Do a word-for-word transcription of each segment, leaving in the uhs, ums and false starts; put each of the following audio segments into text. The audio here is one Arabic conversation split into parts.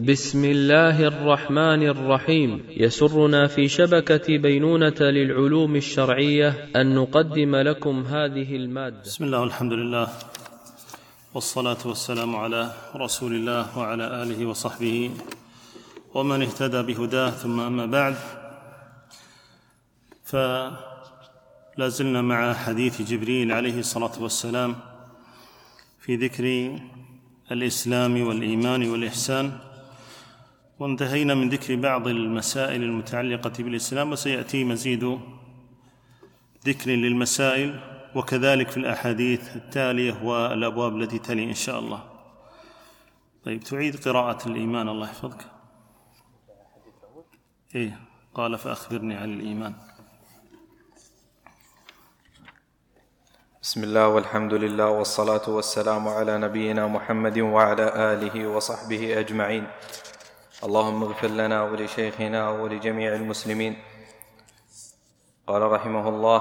بسم الله الرحمن الرحيم. يسرنا في شبكة بينونة للعلوم الشرعية أن نقدم لكم هذه المادة. بسم الله والحمد لله والصلاة والسلام على رسول الله وعلى آله وصحبه ومن اهتدى بهداه، ثم أما بعد، فلا زلنا مع حديث جبريل عليه الصلاة والسلام في ذكر الإسلام والإيمان والإحسان، وانتهينا من ذكر بعض المسائل المتعلقة بالإسلام، وسيأتي مزيد ذكر للمسائل وكذلك في الأحاديث التالية والأبواب التي تلي إن شاء الله. طيب، تعيد قراءة الإيمان الله يحفظك. إيه قال فأخبرني عن الإيمان. بسم الله والحمد لله والصلاة والسلام على نبينا محمد وعلى آله وصحبه أجمعين. اللهم اغفر لنا ولشيخنا ولجميع المسلمين. قال رحمه الله: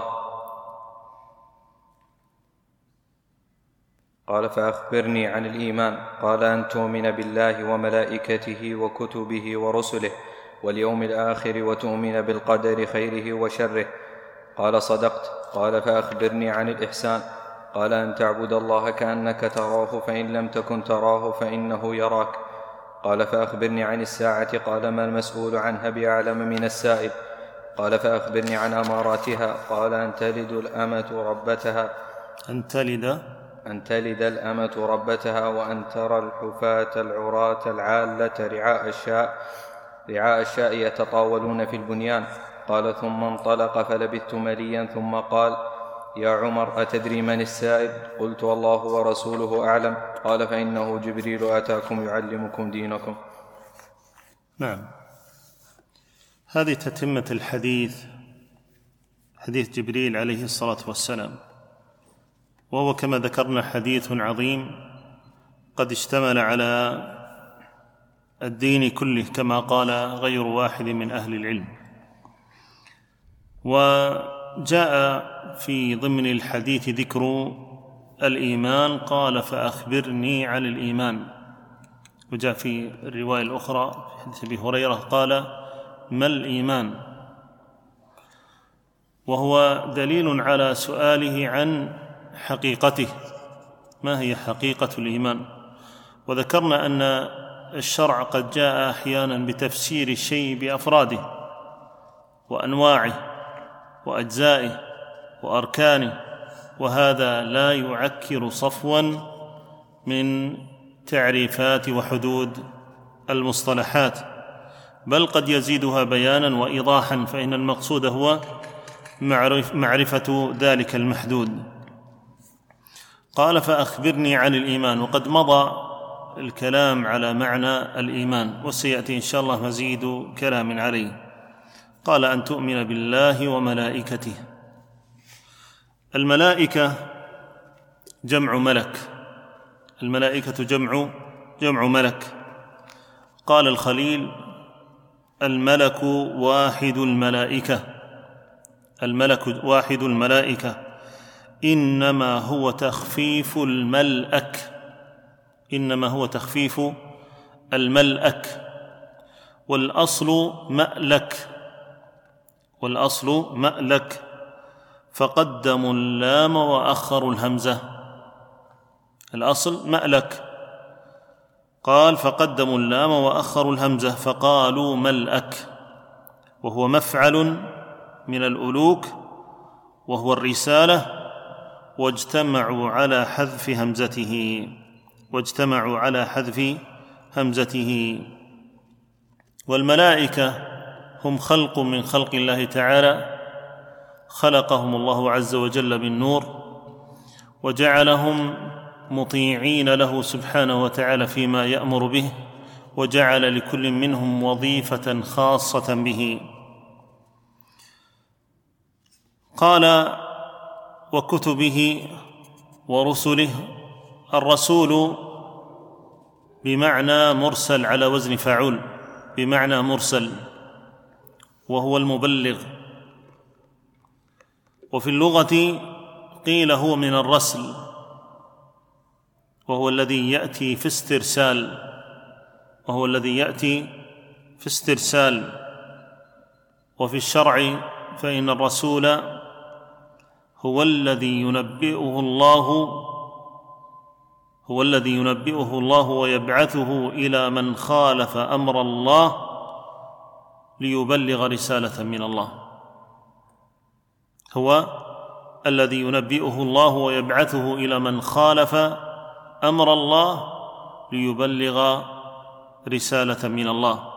قال فأخبرني عن الإيمان. قال أن تؤمن بالله وملائكته وكتبه ورسله واليوم الآخر وتؤمن بالقدر خيره وشره. قال صدقت. قال فأخبرني عن الإحسان. قال أن تعبد الله كأنك تراه فإن لم تكن تراه فإنه يراك. قال فأخبرني عن الساعة. قال ما المسؤول عنها بأعلم من السائل. قال فأخبرني عن أماراتها. قال أن تلد الأمة ربتها أن تلد أن تلد الأمة ربتها وأن ترى الحفاة العراة العالة رعاء الشاء رعاء الشاء يتطاولون في البنيان. قال ثم انطلق فلبثت مليا، ثم قال: يا عمر أتدري من السائل؟ قلت: الله ورسوله أعلم. قال فإنه جبريل أتاكم يعلمكم دينكم. نعم، هذه تتمة الحديث، حديث جبريل عليه الصلاة والسلام، وهو كما ذكرنا حديث عظيم قد اشتمل على الدين كله كما قال غير واحد من أهل العلم. وجاء في ضمن الحديث ذكر الإيمان. قال فأخبرني عن الإيمان. وجاء في الرواية الأخرى في حديث أبي هريرة قال: ما الإيمان؟ وهو دليل على سؤاله عن حقيقته، ما هي حقيقة الإيمان؟ وذكرنا أن الشرع قد جاء أحيانا بتفسير الشيء بأفراده وأنواعه وأجزائه وأركانه، وهذا لا يعكر صفوا من تعريفات وحدود المصطلحات، بل قد يزيدها بيانا وإيضاحا، فإن المقصود هو معرفة ذلك المحدود. قال فأخبرني عن الإيمان، وقد مضى الكلام على معنى الإيمان، وسيأتي إن شاء الله مزيد كلام عليه. قال أن تؤمن بالله وملائكته. الملائكة جمع ملك، الملائكة جمع جمع ملك. قال الخليل: الملك واحد الملائكة، الملك واحد الملائكة، إنما هو تخفيف الملأك، إنما هو تخفيف الملأك، والأصل مألك، والأصل مألك، فقدموا اللام وأخروا الهمزة. الأصل مألك، قال فقدموا اللام وأخروا الهمزة فقالوا ملأك، وهو مفعل من الألوك وهو الرسالة، واجتمعوا على حذف همزته واجتمعوا على حذف همزته. والملائكة هم خلق من خلق الله تعالى، خلقهم الله عز وجل بالنور، وجعلهم مطيعين له سبحانه وتعالى فيما يأمر به، وجعل لكل منهم وظيفة خاصة به. قال وكتبه ورسله. الرسول بمعنى مرسل على وزن فاعل، بمعنى مرسل، وهو المبلغ. وفي اللغة قيل هو من الرسل، وهو الذي يأتي في استرسال، وهو الذي يأتي في استرسال. وفي الشرع فإن الرسول هو الذي ينبئه الله هو الذي ينبئه الله ويبعثه إلى من خالف أمر الله ليبلغ رسالة من الله. هو الذي ينبئه الله ويبعثه إلى من خالف أمر الله ليبلغ رسالة من الله.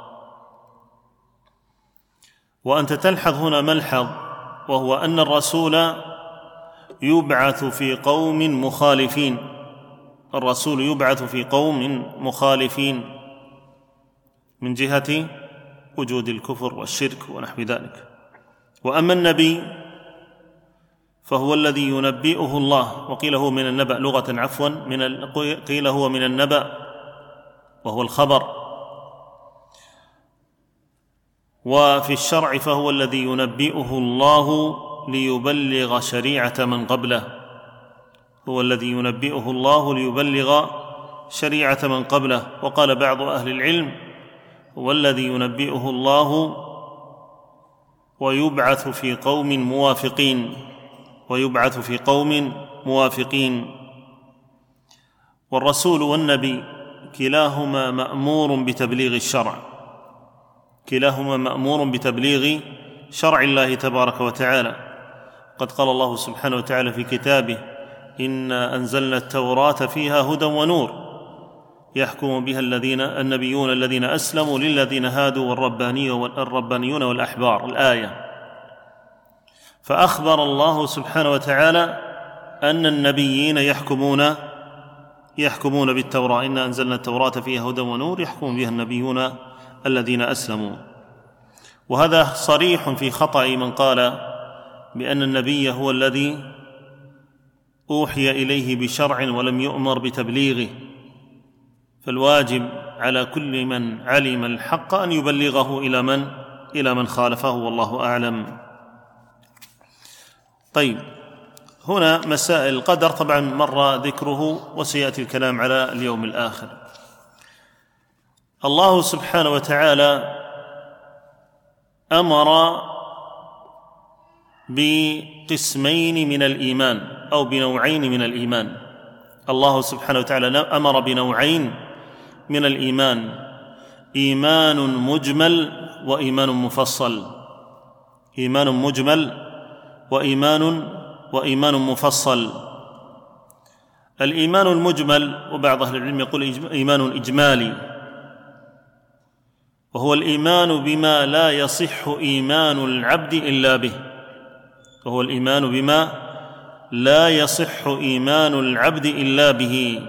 وأنت تلحظ هنا ملحظ، وهو أن الرسول يبعث في قوم مخالفين الرسول يبعث في قوم مخالفين من جهة وجود الكفر والشرك ونحو ذلك. وأما النبي فهو الذي ينبئه الله، وقيل هو من النبأ لغة عفوا من قيل هو من النبأ وهو الخبر. وفي الشرع فهو الذي ينبئه الله ليبلغ شريعة من قبله هو الذي ينبئه الله ليبلغ شريعة من قبله. وقال بعض أهل العلم هو الذي ينبئه الله ويبعث في قوم موافقين ويبعث في قوم موافقين. والرسول والنبي كلاهما مأمور بتبليغ الشرع كلاهما مأمور بتبليغ شرع الله تبارك وتعالى. قد قال الله سبحانه وتعالى في كتابه: إنا أنزلنا التوراة فيها هدى ونور يحكم بها الذين النبيون الذين أسلموا للذين هادوا والربانيون والأحبار. الآية. فأخبر الله سبحانه وتعالى أن النبيين يحكمون يحكمون بالتوراة. إنا أنزلنا التوراة فيها هدى ونور يحكم بها النبيون الذين أسلموا. وهذا صريح في خطأ من قال بأن النبي هو الذي أوحي إليه بشرع ولم يؤمر بتبليغه. فالواجب على كل من علم الحق أن يبلغه إلى من إلى من خالفه، والله أعلم. طيب، هنا مسائل القدر طبعا مر ذكره وسيأتي الكلام على اليوم الآخر. الله سبحانه وتعالى أمر بقسمين من الإيمان أو بنوعين من الإيمان. الله سبحانه وتعالى أمر بنوعين من الإيمان: إيمان مجمل وإيمان مفصل إيمان مجمل وإيمان وإيمان مفصل. الإيمان المجمل، وبعض أهل العلم يقول إيمان إجمالي، وهو الإيمان بما لا يصح إيمان العبد إلا به وهو الإيمان بما لا يصح إيمان العبد إلا به.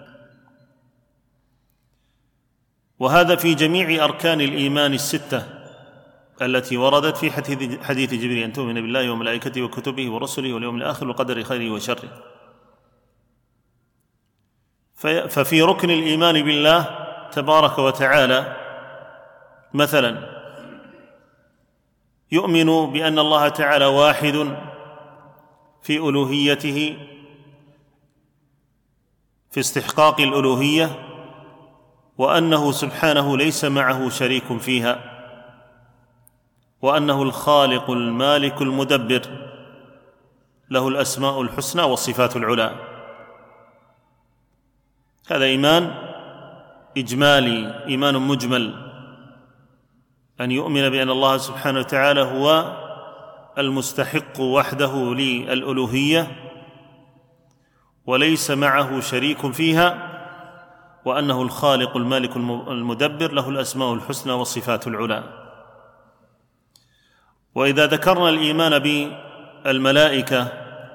وهذا في جميع أركان الإيمان الستة التي وردت في حديث جبريل: أن تؤمن بالله وملائكته وكتبه ورسله واليوم الآخر وقدر خيره وشره. ففي ركن الإيمان بالله تبارك وتعالى مثلا يؤمن بأن الله تعالى واحد في ألوهيته، في استحقاق الألوهية، وأنه سبحانه ليس معه شريك فيها، وأنه الخالق المالك المدبر له الأسماء الحسنى والصفات العلى. هذا إيمان إجمالي، إيمان مجمل، أن يؤمن بأن الله سبحانه وتعالى هو المستحق وحده للألوهية وليس معه شريك فيها، وأنه الخالق المالك المدبر له الأسماء الحسنى والصفات العلى. وإذا ذكرنا الإيمان بالملائكة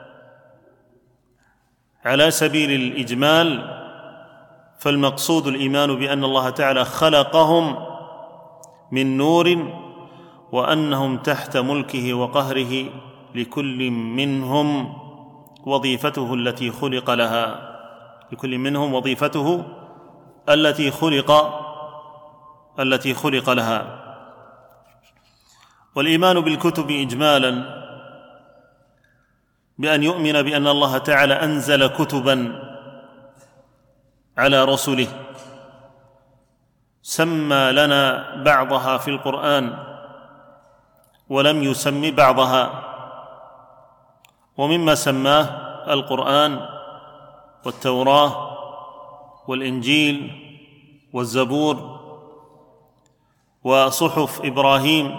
على سبيل الإجمال فالمقصود الإيمان بأن الله تعالى خلقهم من نور، وأنهم تحت ملكه وقهره، لكل منهم وظيفته التي خلق لها لكل منهم وظيفته التي خلق التي خلق لها. والإيمان بالكتب إجمالا بأن يؤمن بأن الله تعالى أنزل كتبا على رسله سمى لنا بعضها في القرآن ولم يسم بعضها، ومما سماه القرآن والتوراة والإنجيل والزبور وصحف إبراهيم،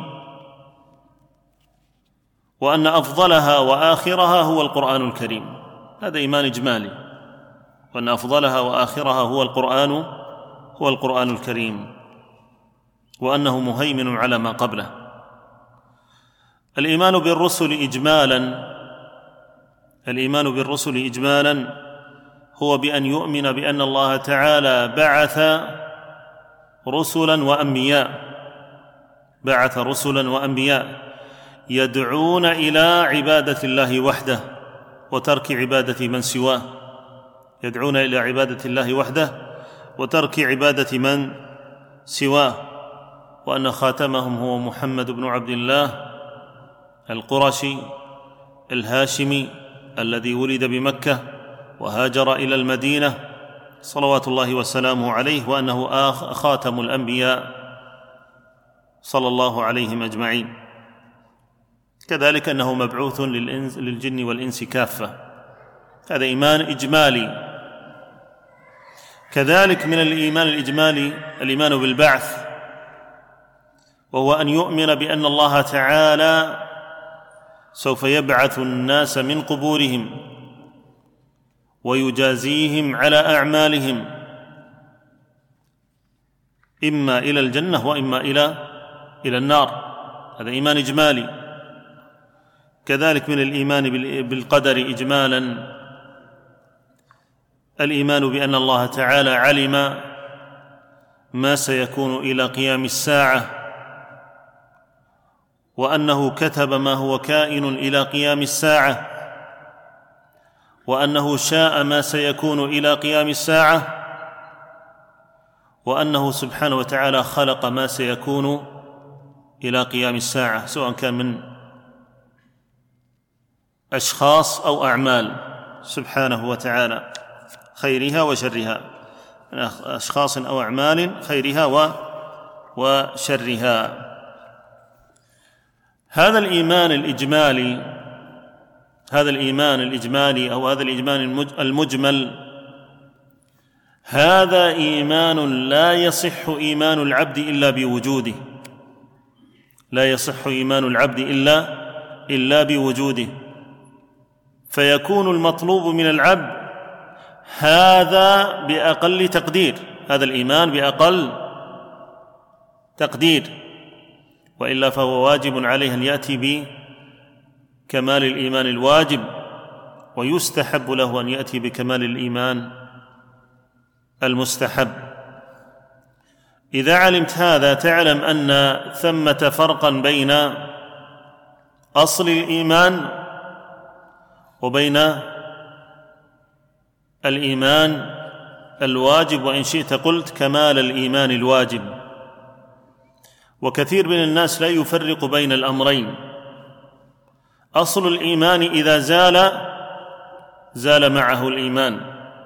وأن أفضلها وآخرها هو القرآن الكريم. هذا إيمان إجمالي، وأن أفضلها وآخرها هو القرآن هو القرآن الكريم، وأنه مهيمن على ما قبله. الإيمان بالرسل إجمالا الإيمان بالرسل إجمالا هو بأن يؤمن بأن الله تعالى بعث رسلا وأنبياء بعث رسلا وأنبياء يدعون إلى عبادة الله وحده وترك عبادة من سواه يدعون إلى عبادة الله وحده وترك عبادة من سواه، وأن خاتمهم هو محمد بن عبد الله القرشي الهاشمي الذي ولد بمكة وهاجر إلى المدينة صلوات الله وسلامه عليه، وأنه خاتم الأنبياء صلى الله عليهم أجمعين. كذلك أنه مبعوث للجن والإنس كافة. هذا إيمان إجمالي. كذلك من الإيمان الإجمالي الإيمان بالبعث، وهو أن يؤمن بأن الله تعالى سوف يبعث الناس من قبورهم ويجازيهم على أعمالهم، إما إلى الجنة وإما إلى إلى النار. هذا إيمان إجمالي. كذلك من الإيمان بالقدر إجمالا الإيمان بأن الله تعالى علم ما سيكون إلى قيام الساعة، وأنه كتب ما هو كائن إلى قيام الساعة، وأنه شاء ما سيكون إلى قيام الساعة، وأنه سبحانه وتعالى خلق ما سيكون إلى قيام الساعة، سواء كان من أشخاص أو أعمال سبحانه وتعالى، خيرها وشرها، من أشخاص أو أعمال خيرها وشرها. هذا الإيمان الإجمالي هذا الإيمان الإجمالي أو هذا الإيمان المجمل، هذا إيمان لا يصح إيمان العبد إلا بوجوده لا يصح إيمان العبد إلا إلا بوجوده فيكون المطلوب من العبد هذا بأقل تقدير، هذا الإيمان بأقل تقدير، وإلا فهو واجب عليه أن يأتي بكمال الإيمان الواجب، ويستحب له أن يأتي بكمال الإيمان المستحب. إذا علمت هذا تعلم أن ثمة فرقا بين أصل الإيمان وبين الإيمان الواجب، وإن شئت قلت كمال الإيمان الواجب. وكثير من الناس لا يفرق بين الأمرين. أصل الإيمان إذا زال زال معه الإيمان،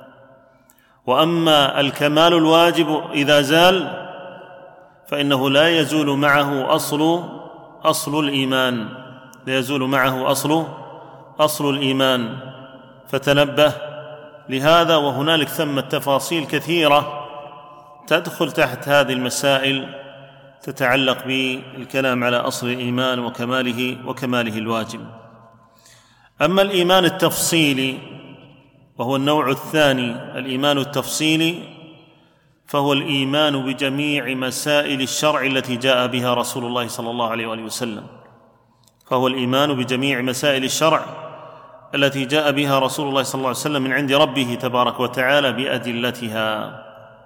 وأما الكمال الواجب إذا زال فإنه لا يزول معه أصل أصل الإيمان لا يزول معه أصل أصل الإيمان. فتنبه لهذا، وهنالك ثمة تفاصيل كثيرة تدخل تحت هذه المسائل تتعلق بالكلام على أصل الإيمان وكماله وكماله الواجب. أما الإيمان التفصيلي وهو النوع الثاني، الإيمان التفصيلي، فهو الإيمان بجميع مسائل الشرع التي جاء بها رسول الله صلى الله عليه وآله وسلم فهو الإيمان بجميع مسائل الشرع التي جاء بها رسول الله صلى الله عليه وسلم من عند ربه تبارك وتعالى بأدلتها،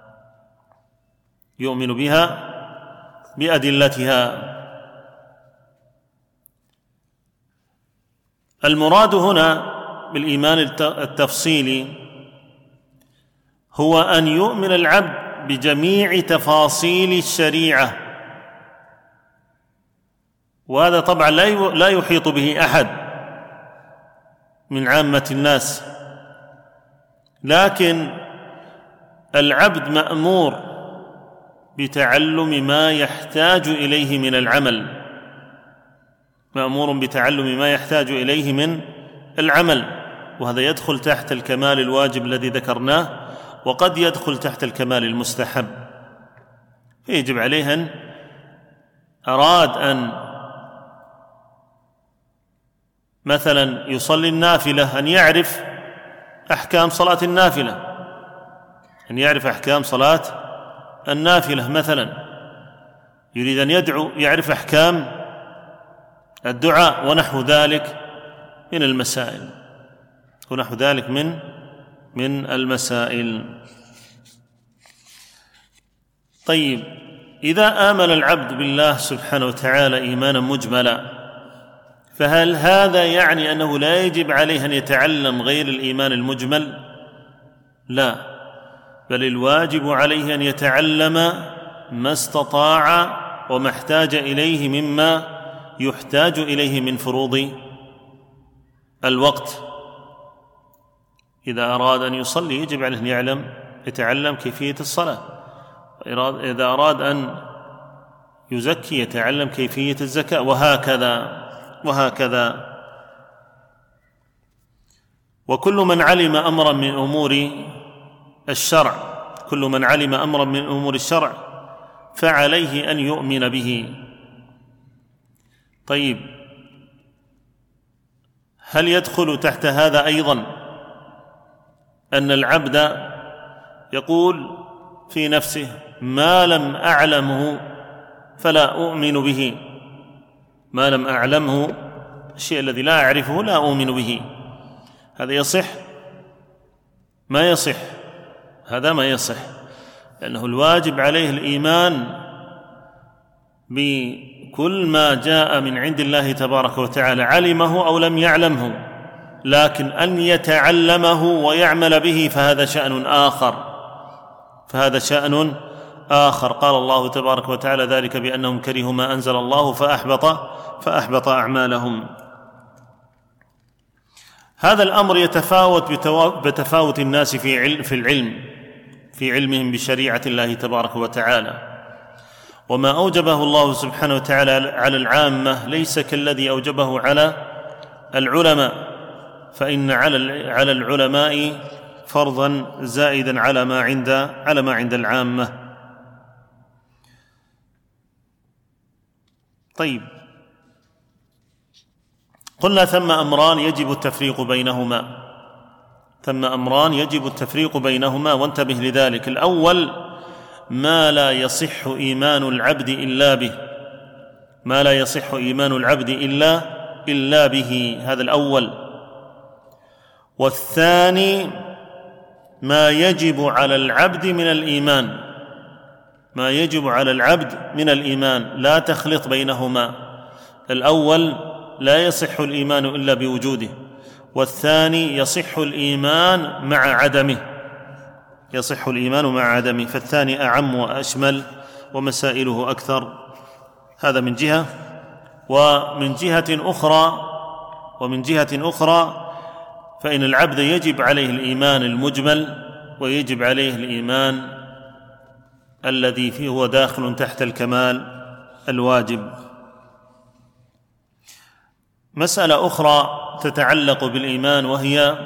يؤمن بها بأدلتها. المراد هنا بالإيمان التفصيلي هو أن يؤمن العبد بجميع تفاصيل الشريعة، وهذا طبعا لا يحيط به أحد من عامة الناس، لكن العبد مأمور بتعلم ما يحتاج إليه من العمل، مأمور بتعلم ما يحتاج إليه من العمل، وهذا يدخل تحت الكمال الواجب الذي ذكرناه، وقد يدخل تحت الكمال المستحب. فيجب عليه أن أراد أن مثلا يصلي النافلة أن يعرف أحكام صلاة النافلة، أن يعرف أحكام صلاة النافلة مثلا. يريد أن يدعو يعرف أحكام الدعاء ونحو ذلك من المسائل ونحو ذلك من من المسائل. طيب، إذا آمن العبد بالله سبحانه وتعالى إيمانا مجملا، فهل هذا يعني أنه لا يجب عليه أن يتعلم غير الإيمان المجمل؟ لا، بل الواجب عليه أن يتعلم ما استطاع وما احتاج إليه مما يحتاج إليه من فروض الوقت. إذا أراد أن يصلي يجب عليه أن يعلم يتعلم كيفية الصلاة، إذا أراد أن يزكي يتعلم كيفية الزكاة، وهكذا وهكذا. وكل من علم أمرا من أمور الشرع كل من علم أمرا من أمور الشرع فعليه أن يؤمن به. طيب، هل يدخل تحت هذا أيضا أن العبد يقول في نفسه ما لم أعلمه فلا أؤمن به، ما لم أعلمه، الشيء الذي لا أعرفه لا أؤمن به؟ هذا يصح؟ ما يصح، هذا ما يصح، لأنه الواجب عليه الإيمان بكل ما جاء من عند الله تبارك وتعالى، علمه أو لم يعلمه، لكن أن يتعلمه ويعمل به فهذا شأن آخر فهذا شأن آخر. قال الله تبارك وتعالى ذلك بأنهم كرهوا ما أنزل الله فأحبط فأحبط أعمالهم. هذا الأمر يتفاوت بتفاوت الناس في في العلم في علمهم بشريعة الله تبارك وتعالى، وما أوجبه الله سبحانه وتعالى على العامة ليس كالذي أوجبه على العلماء، فإن على على العلماء فرضا زائدا على ما عند على ما عند العامة. طيب، قلنا ثم أمران يجب التفريق بينهما ثم أمران يجب التفريق بينهما وانتبه لذلك. الأول ما لا يصح إيمان العبد إلا به ما لا يصح إيمان العبد إلا إلا به، هذا الأول. والثاني ما يجب على العبد من الإيمان ما يجب على العبد من الإيمان، لا تخلط بينهما. الأول لا يصح الإيمان إلا بوجوده، والثاني يصح الإيمان مع عدمه يصح الإيمان مع عدمه فالثاني أعم وأشمل ومسائله أكثر. هذا من جهة. ومن جهة أخرى ومن جهة أخرى فإن العبد يجب عليه الإيمان المجمل ويجب عليه الإيمان الذي فيه هو داخل تحت الكمال الواجب. مسألة أخرى تتعلق بالإيمان، وهي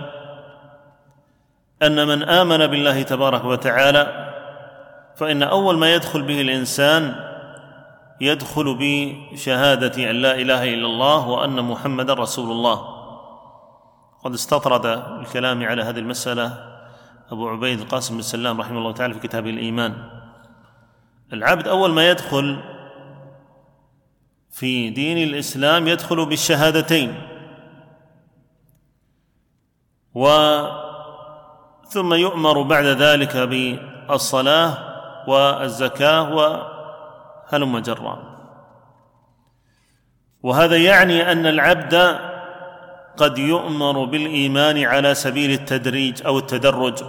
أن من آمن بالله تبارك وتعالى فإن أول ما يدخل به الإنسان يدخل بشهادة أن لا إله إلا الله وأن محمدًا رسول الله. قد استطرد الكلام على هذه المسألة أبو عبيد القاسم بن سلام رحمه الله تعالى في كتابه الإيمان. العبد أول ما يدخل في دين الإسلام يدخل بالشهادتين، وثم يؤمر بعد ذلك بالصلاة والزكاة وهلم جرا. وهذا يعني أن العبد قد يؤمر بالإيمان على سبيل التدريج أو التدرج،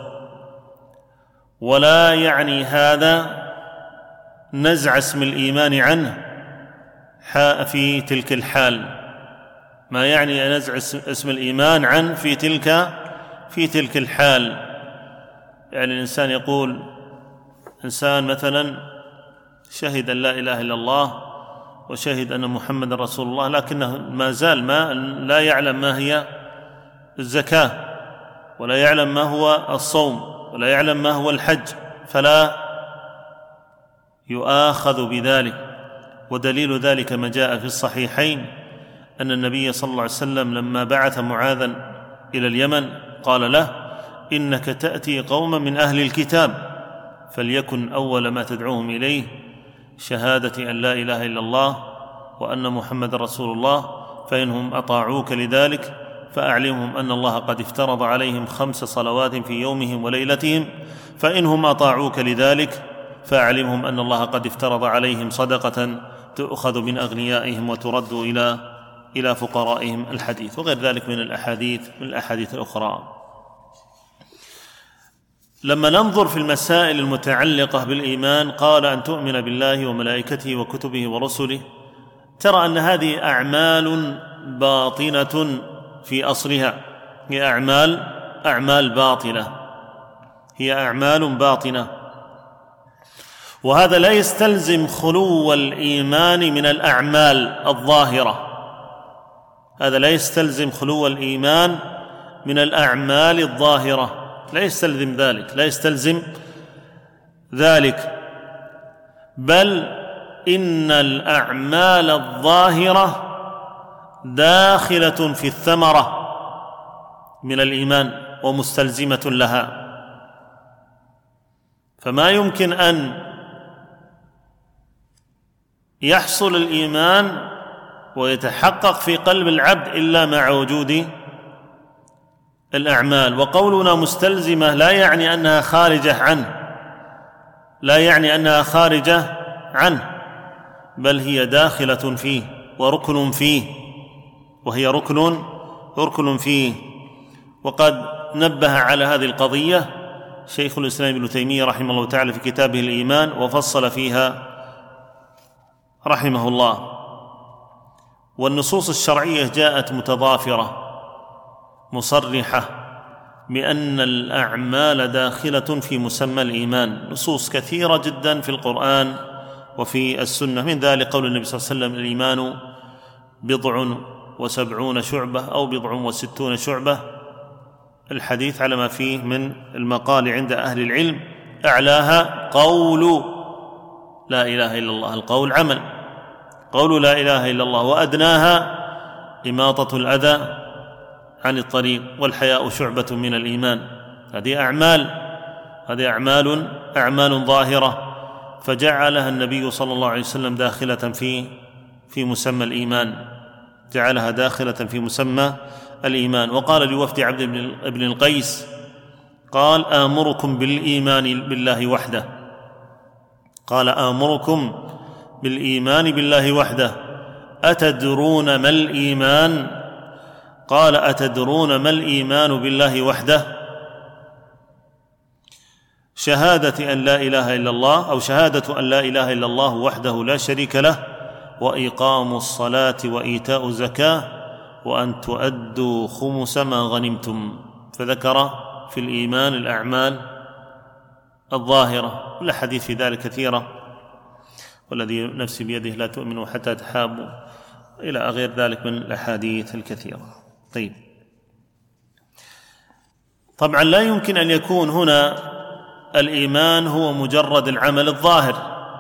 ولا يعني هذا نزع اسم الإيمان عنه في تلك الحال، ما يعني نزع اسم الإيمان عنه في تلك في تلك الحال. يعني الإنسان يقول إنسان مثلا شهد أن لا إله إلا الله وشهد أن محمد رسول الله، لكنه ما زال ما لا يعلم ما هي الزكاة، ولا يعلم ما هو الصوم، ولا يعلم ما هو الحج، فلا يؤاخذ بذلك. ودليل ذلك ما جاء في الصحيحين أن النبي صلى الله عليه وسلم لما بعث معاذا إلى اليمن قال له: إنك تأتي قوما من أهل الكتاب، فليكن أول ما تدعوهم إليه شهادة أن لا إله إلا الله وأن محمد رسول الله، فإنهم أطاعوك لذلك فأعلمهم أن الله قد افترض عليهم خمس صلوات في يومهم وليلتهم، فإنهم أطاعوك لذلك فأعلمهم أن الله قد افترض عليهم صدقة تؤخذ من أغنيائهم وترد إلى إلى فقرائهم. الحديث وغير ذلك من الأحاديث من الأحاديث الأخرى. لما ننظر في المسائل المتعلقة بالإيمان، قال أن تؤمن بالله وملائكته وكتبه ورسله، ترى أن هذه أعمال باطنة في أصلها، هي أعمال أعمال باطنة هي أعمال باطنة وهذا لا يستلزم خلو الإيمان من الأعمال الظاهرة، هذا لا يستلزم خلو الإيمان من الأعمال الظاهرة، لا يستلزم ذلك لا يستلزم ذلك بل إن الأعمال الظاهرة داخلة في الثمرة من الإيمان ومستلزمة لها، فما يمكن أن يحصل الإيمان ويتحقق في قلب العبد إلا مع وجود الأعمال. وقولنا مستلزمة لا يعني أنها خارجة عنه لا يعني أنها خارجة عنه بل هي داخلة فيه وركن فيه وهي ركن ركن فيه. وقد نبه على هذه القضية شيخ الإسلام ابن تيمية رحمه الله تعالى في كتابه الإيمان، وفصل فيها رحمه الله. والنصوص الشرعية جاءت متضافرة مصرحة بأن الأعمال داخلة في مسمى الإيمان، نصوص كثيرة جدا في القرآن وفي السنة، من ذلك قول النبي صلى الله عليه وسلم: الإيمان بضع وسبعون شعبة أو بضع وستون شعبة، الحديث على ما فيه من المقال عند أهل العلم، أعلاها قول لا إله إلا الله، القول عمل، قول لا إله إلا الله، وأدناها إماطة الأذى عن الطريق، والحياء شعبة من الإيمان. هذه أعمال هذه أعمال أعمال ظاهرة، فجعلها النبي صلى الله عليه وسلم داخلة في في مسمى الإيمان، جعلها داخلة في مسمى الإيمان. وقال لوفد عبد بن القيس قال: آمركم بالإيمان بالله وحده قال آمركم بالإيمان بالله وحده أتدرون ما الإيمان؟ قال: أتدرون ما الإيمان بالله وحده؟ شهادة أن لا إله إلا الله، أو شهادة أن لا إله إلا الله وحده لا شريك له، وإقام الصلاة وإيتاء الزكاة، وأن تؤدوا خمس ما غنمتم. فذكر في الإيمان الأعمال الظاهرة، والأحاديث في ذلك كثيرة: والذي نفسي بيده لا تؤمنوا حتى تحابوا، إلى غير ذلك من الأحاديث الكثيرة. طيب، طبعا لا يمكن أن يكون هنا الإيمان هو مجرد العمل الظاهر.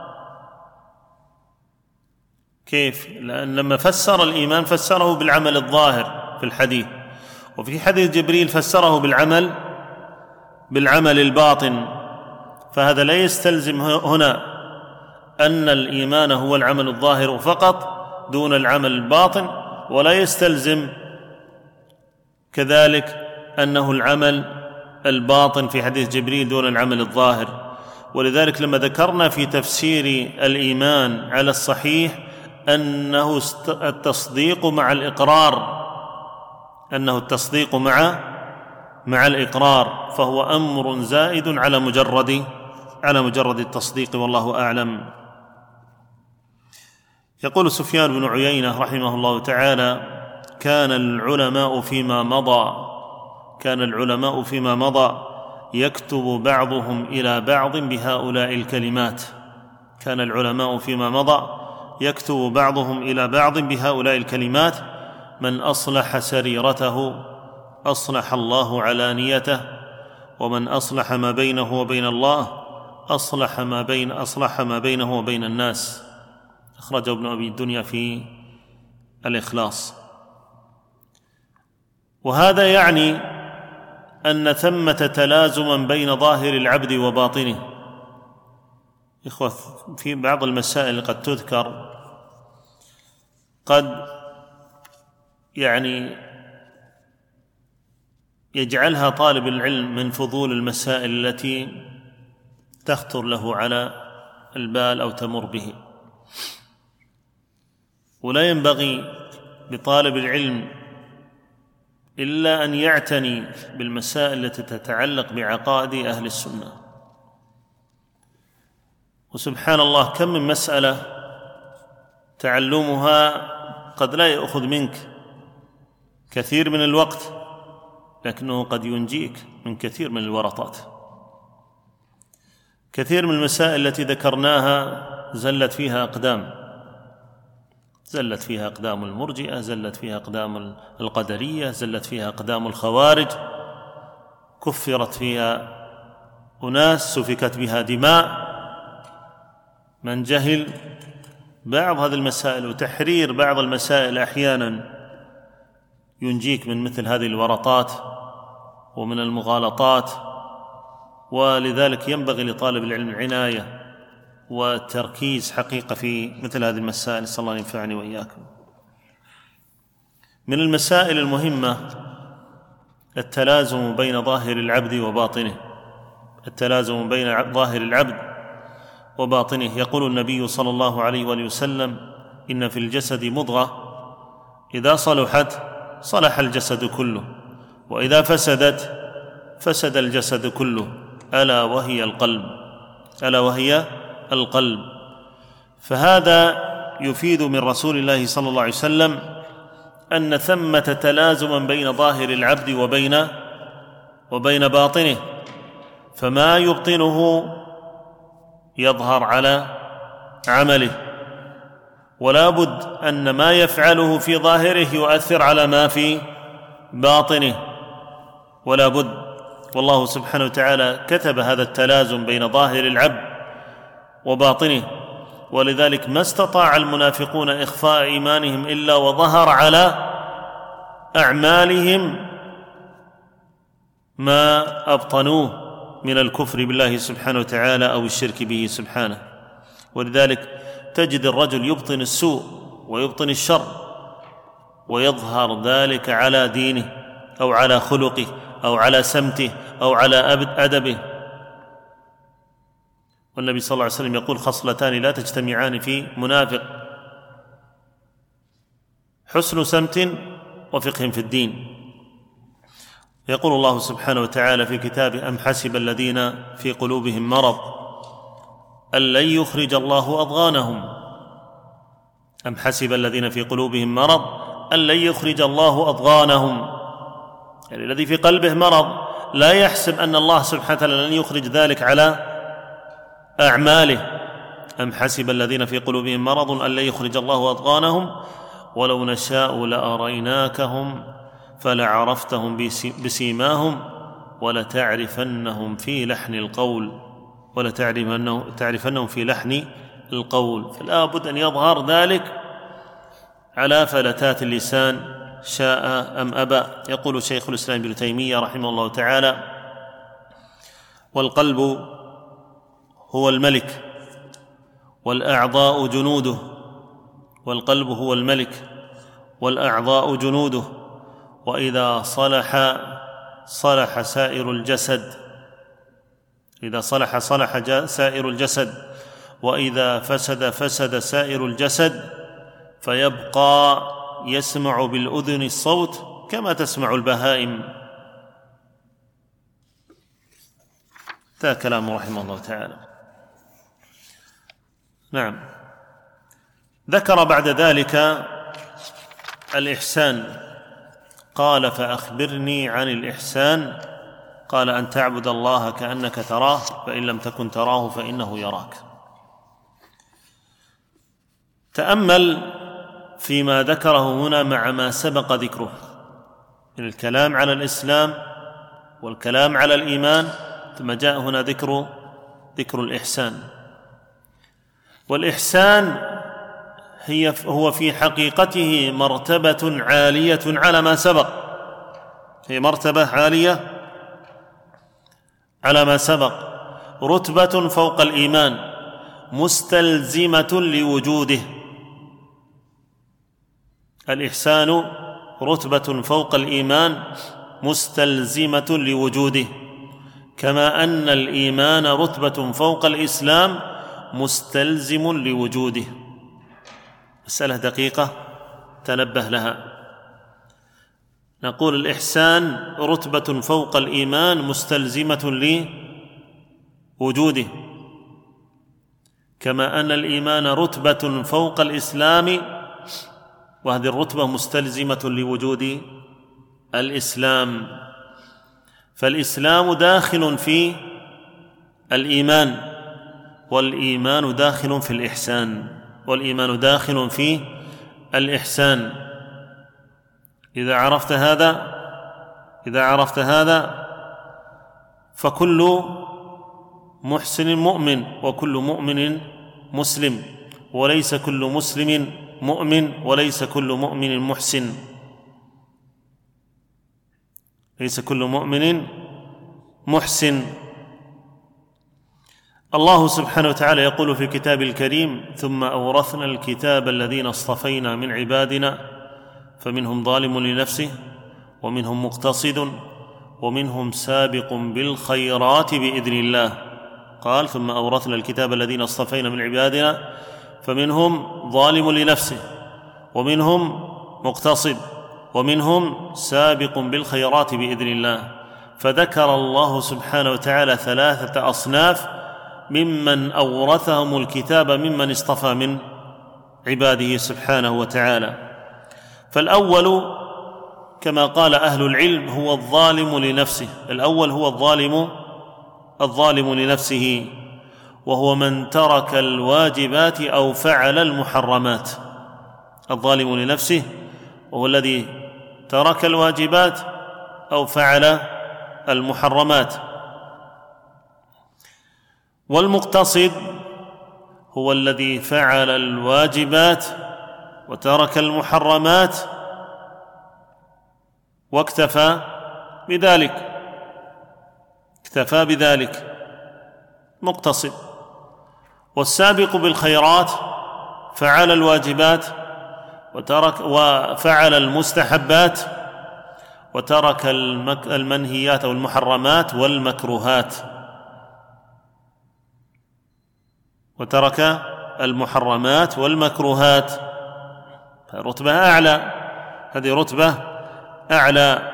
كيف؟ لأن لما فسر الإيمان فسره بالعمل الظاهر في الحديث، وفي حديث جبريل فسره بالعمل بالعمل الباطن، فهذا لا يستلزم هنا أن الإيمان هو العمل الظاهر فقط دون العمل الباطن، ولا يستلزم كذلك أنه العمل الباطن في حديث جبريل دون العمل الظاهر. ولذلك لما ذكرنا في تفسير الإيمان على الصحيح أنه التصديق مع الإقرار أنه التصديق مع مع الإقرار فهو أمر زائد على مجرد على مجرد التصديق، والله أعلم. يقول سفيان بن عيينة رحمه الله تعالى: كان العلماء فيما مضى كان العلماء فيما مضى يكتب بعضهم إلى بعض بهؤلاء الكلمات. كان العلماء فيما مضى يكتب بعضهم إلى بعض بهؤلاء الكلمات: من أصلح سريرته أصلح الله علانيته، ومن أصلح ما بينه وبين الله أصلح ما بين أصلح ما بينه وبين الناس. أخرجه ابن أبي الدنيا في الإخلاص. وهذا يعني أن ثمة تلازما بين ظاهر العبد وباطنه. إخوة، في بعض المسائل قد تذكر قد يعني يجعلها طالب العلم من فضول المسائل التي تخطر له على البال أو تمر به، ولا ينبغي لطالب العلم إلا أن يعتني بالمسائل التي تتعلق بعقائد أهل السنة. وسبحان الله، كم من مسألة تعلمها قد لا يأخذ منك كثير من الوقت، لكنه قد ينجيك من كثير من الورطات. كثير من المسائل التي ذكرناها زلت فيها أقدام، زلت فيها أقدام المرجئة، زلت فيها أقدام القدرية، زلت فيها أقدام الخوارج، كفرت فيها أناس، سفكت بها دماء. من جهل بعض هذه المسائل وتحرير بعض المسائل أحيانا ينجيك من مثل هذه الورطات ومن المغالطات. ولذلك ينبغي لطالب العلم العناية والتركيز حقيقة في مثل هذه المسائل. نسأل الله أن ينفعني وإياكم. من المسائل المهمة التلازم بين ظاهر العبد وباطنه، التلازم بين ظاهر العبد وباطنه. يقول النبي صلى الله عليه وآله وسلم: إن في الجسد مضغة إذا صلحت صلح الجسد كله، وإذا فسدت فسد الجسد كله، ألا وهي القلب، ألا وهي القلب. فهذا يفيد من رسول الله صلى الله عليه وسلم أن ثمة تلازما بين ظاهر العبد وبين وبين باطنه، فما يبطنه يظهر على عمله، ولا بد أن ما يفعله في ظاهره يؤثر على ما في باطنه، ولا بد. والله سبحانه وتعالى كتب هذا التلازم بين ظاهر العبد وباطنه، ولذلك ما استطاع المنافقون إخفاء إيمانهم إلا وظهر على أعمالهم ما أبطنوه من الكفر بالله سبحانه وتعالى أو الشرك به سبحانه. ولذلك تجد الرجل يبطن السوء ويبطن الشر ويظهر ذلك على دينه أو على خلقه أو على سمته أو على أدبه. والنبي صلى الله عليه وسلم يقول: خصلتان لا تجتمعان في منافق: حسن سمت وفقه في الدين. يقول الله سبحانه وتعالى في كتابه: أم حسب الذين في قلوبهم مرض أن لن يخرج الله أضغانهم. أم حسب الذين في قلوبهم مرض أن لن يخرج الله أضغانهم، يعني الذي في قلبه مرض لا يحسب أن الله سبحانه وتعالى لن يخرج ذلك على أعماله. أم حسب الذين في قلوبهم مرض أن لن يخرج الله أضغانهم ولو نشاء لأريناكهم فلعرفتهم بسيماهم ولتعرفنهم في لحن القول ولتعرفنهم في لحن القول. فلا بد أن يظهر ذلك على فلتات اللسان شاء أم أبى. يقول شيخ الإسلام ابن تيمية رحمه الله تعالى: والقلب هو الملك والأعضاء جنوده. والقلب هو الملك والأعضاء جنوده، وإذا صلح صلح سائر الجسد، إذا صلح صلح سائر الجسد، وإذا فسد فسد سائر الجسد، فيبقى يسمع بالأذن الصوت كما تسمع البهائم. هذا كلام رحمه الله تعالى. نعم. ذكر بعد ذلك الإحسان، قال: فأخبرني عن الإحسان. قال: أن تعبد الله كأنك تراه فإن لم تكن تراه فإنه يراك. تأمل فيما ذكره هنا مع ما سبق ذكره من الكلام على الإسلام والكلام على الإيمان، ثم جاء هنا ذكر ذكر الإحسان. والإحسان هي هو في حقيقته مرتبة عالية على ما سبق، هي مرتبة عالية على ما سبق، رتبة فوق الإيمان مستلزمة لوجوده. الإحسان رتبة فوق الإيمان مستلزمة لوجوده، كما أن الإيمان رتبة فوق الإسلام مستلزم لوجوده. مسألة دقيقة تنبه لها. نقول الإحسان رتبة فوق الإيمان مستلزمة لوجوده، كما أن الإيمان رتبة فوق الإسلام، وهذه الرتبة مستلزمة لوجود الإسلام. فالإسلام داخل في الإيمان، والإيمان داخل في الإحسان، والإيمان داخل في الإحسان. إذا عرفت هذا إذا عرفت هذا فكل محسن مؤمن، وكل مؤمن مسلم، وليس كل مسلم مؤمن، وليس كل مؤمن محسن، ليس كل مؤمن محسن. الله سبحانه وتعالى يقول في كتابه الكريم: ثم أورثنا الكتاب الذين اصطفينا من عبادنا فمنهم ظالم لنفسه ومنهم مقتصد ومنهم سابق بالخيرات بإذن الله. قال: ثم أورثنا الكتاب الذين اصطفينا من عبادنا فمنهم ظالم لنفسه ومنهم مقتصد ومنهم سابق بالخيرات بإذن الله. فذكر الله سبحانه وتعالى ثلاثة أصناف ممن أورثهم الكتاب ممن اصطفى من عباده سبحانه وتعالى. فالأول كما قال أهل العلم هو الظالم لنفسه، الأول هو الظالم الظالم لنفسه، وهو من ترك الواجبات أو فعل المحرمات. الظالم لنفسه وهو الذي ترك الواجبات أو فعل المحرمات. والمقتصد هو الذي فعل الواجبات وترك المحرمات واكتفى بذلك اكتفى بذلك مقتصد. والسابق بالخيرات فعل الواجبات وترك وفعل المستحبات وترك المنهيات أو المحرمات والمكروهات وترك المحرمات والمكروهات. رتبة أعلى، هذه رتبة أعلى.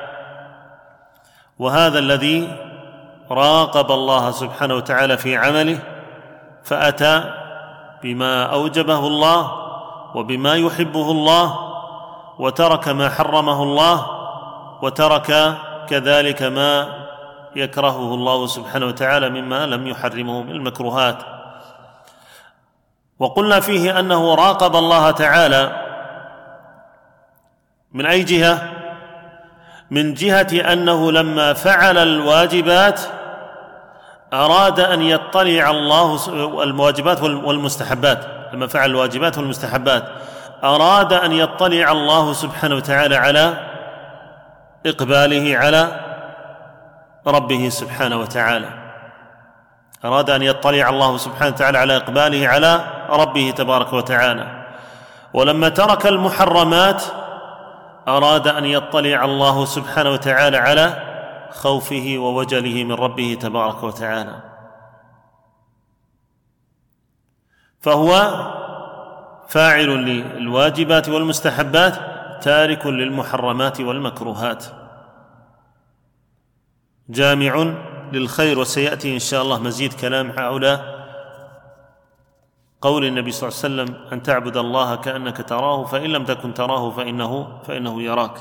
وهذا الذي راقب الله سبحانه وتعالى في عمله فأتى بما أوجبه الله وبما يحبه الله، وترك ما حرمه الله، وترك كذلك ما يكرهه الله سبحانه وتعالى مما لم يحرمه من المكروهات. وقلنا فيه أنه راقب الله تعالى من أي جهة؟ من جهة أنه لما فعل الواجبات أراد أن يطلع الله الواجبات والمستحبات، لما فعل الواجبات والمستحبات أراد أن يطلع الله سبحانه وتعالى على إقباله على ربه سبحانه وتعالى، أراد أن يطلع الله سبحانه وتعالى على إقباله على ربه تبارك وتعالى. ولما ترك المحرمات أراد أن يطلع الله سبحانه وتعالى على خوفه ووجله من ربه تبارك وتعالى. فهو فاعل للواجبات والمستحبات، تارك للمحرمات والمكروهات، جامع للخير. وسيأتي إن شاء الله مزيد كلام حول قول النبي صلى الله عليه وسلم: أن تعبد الله كأنك تراه فإن لم تكن تراه فإنه, فإنه يراك.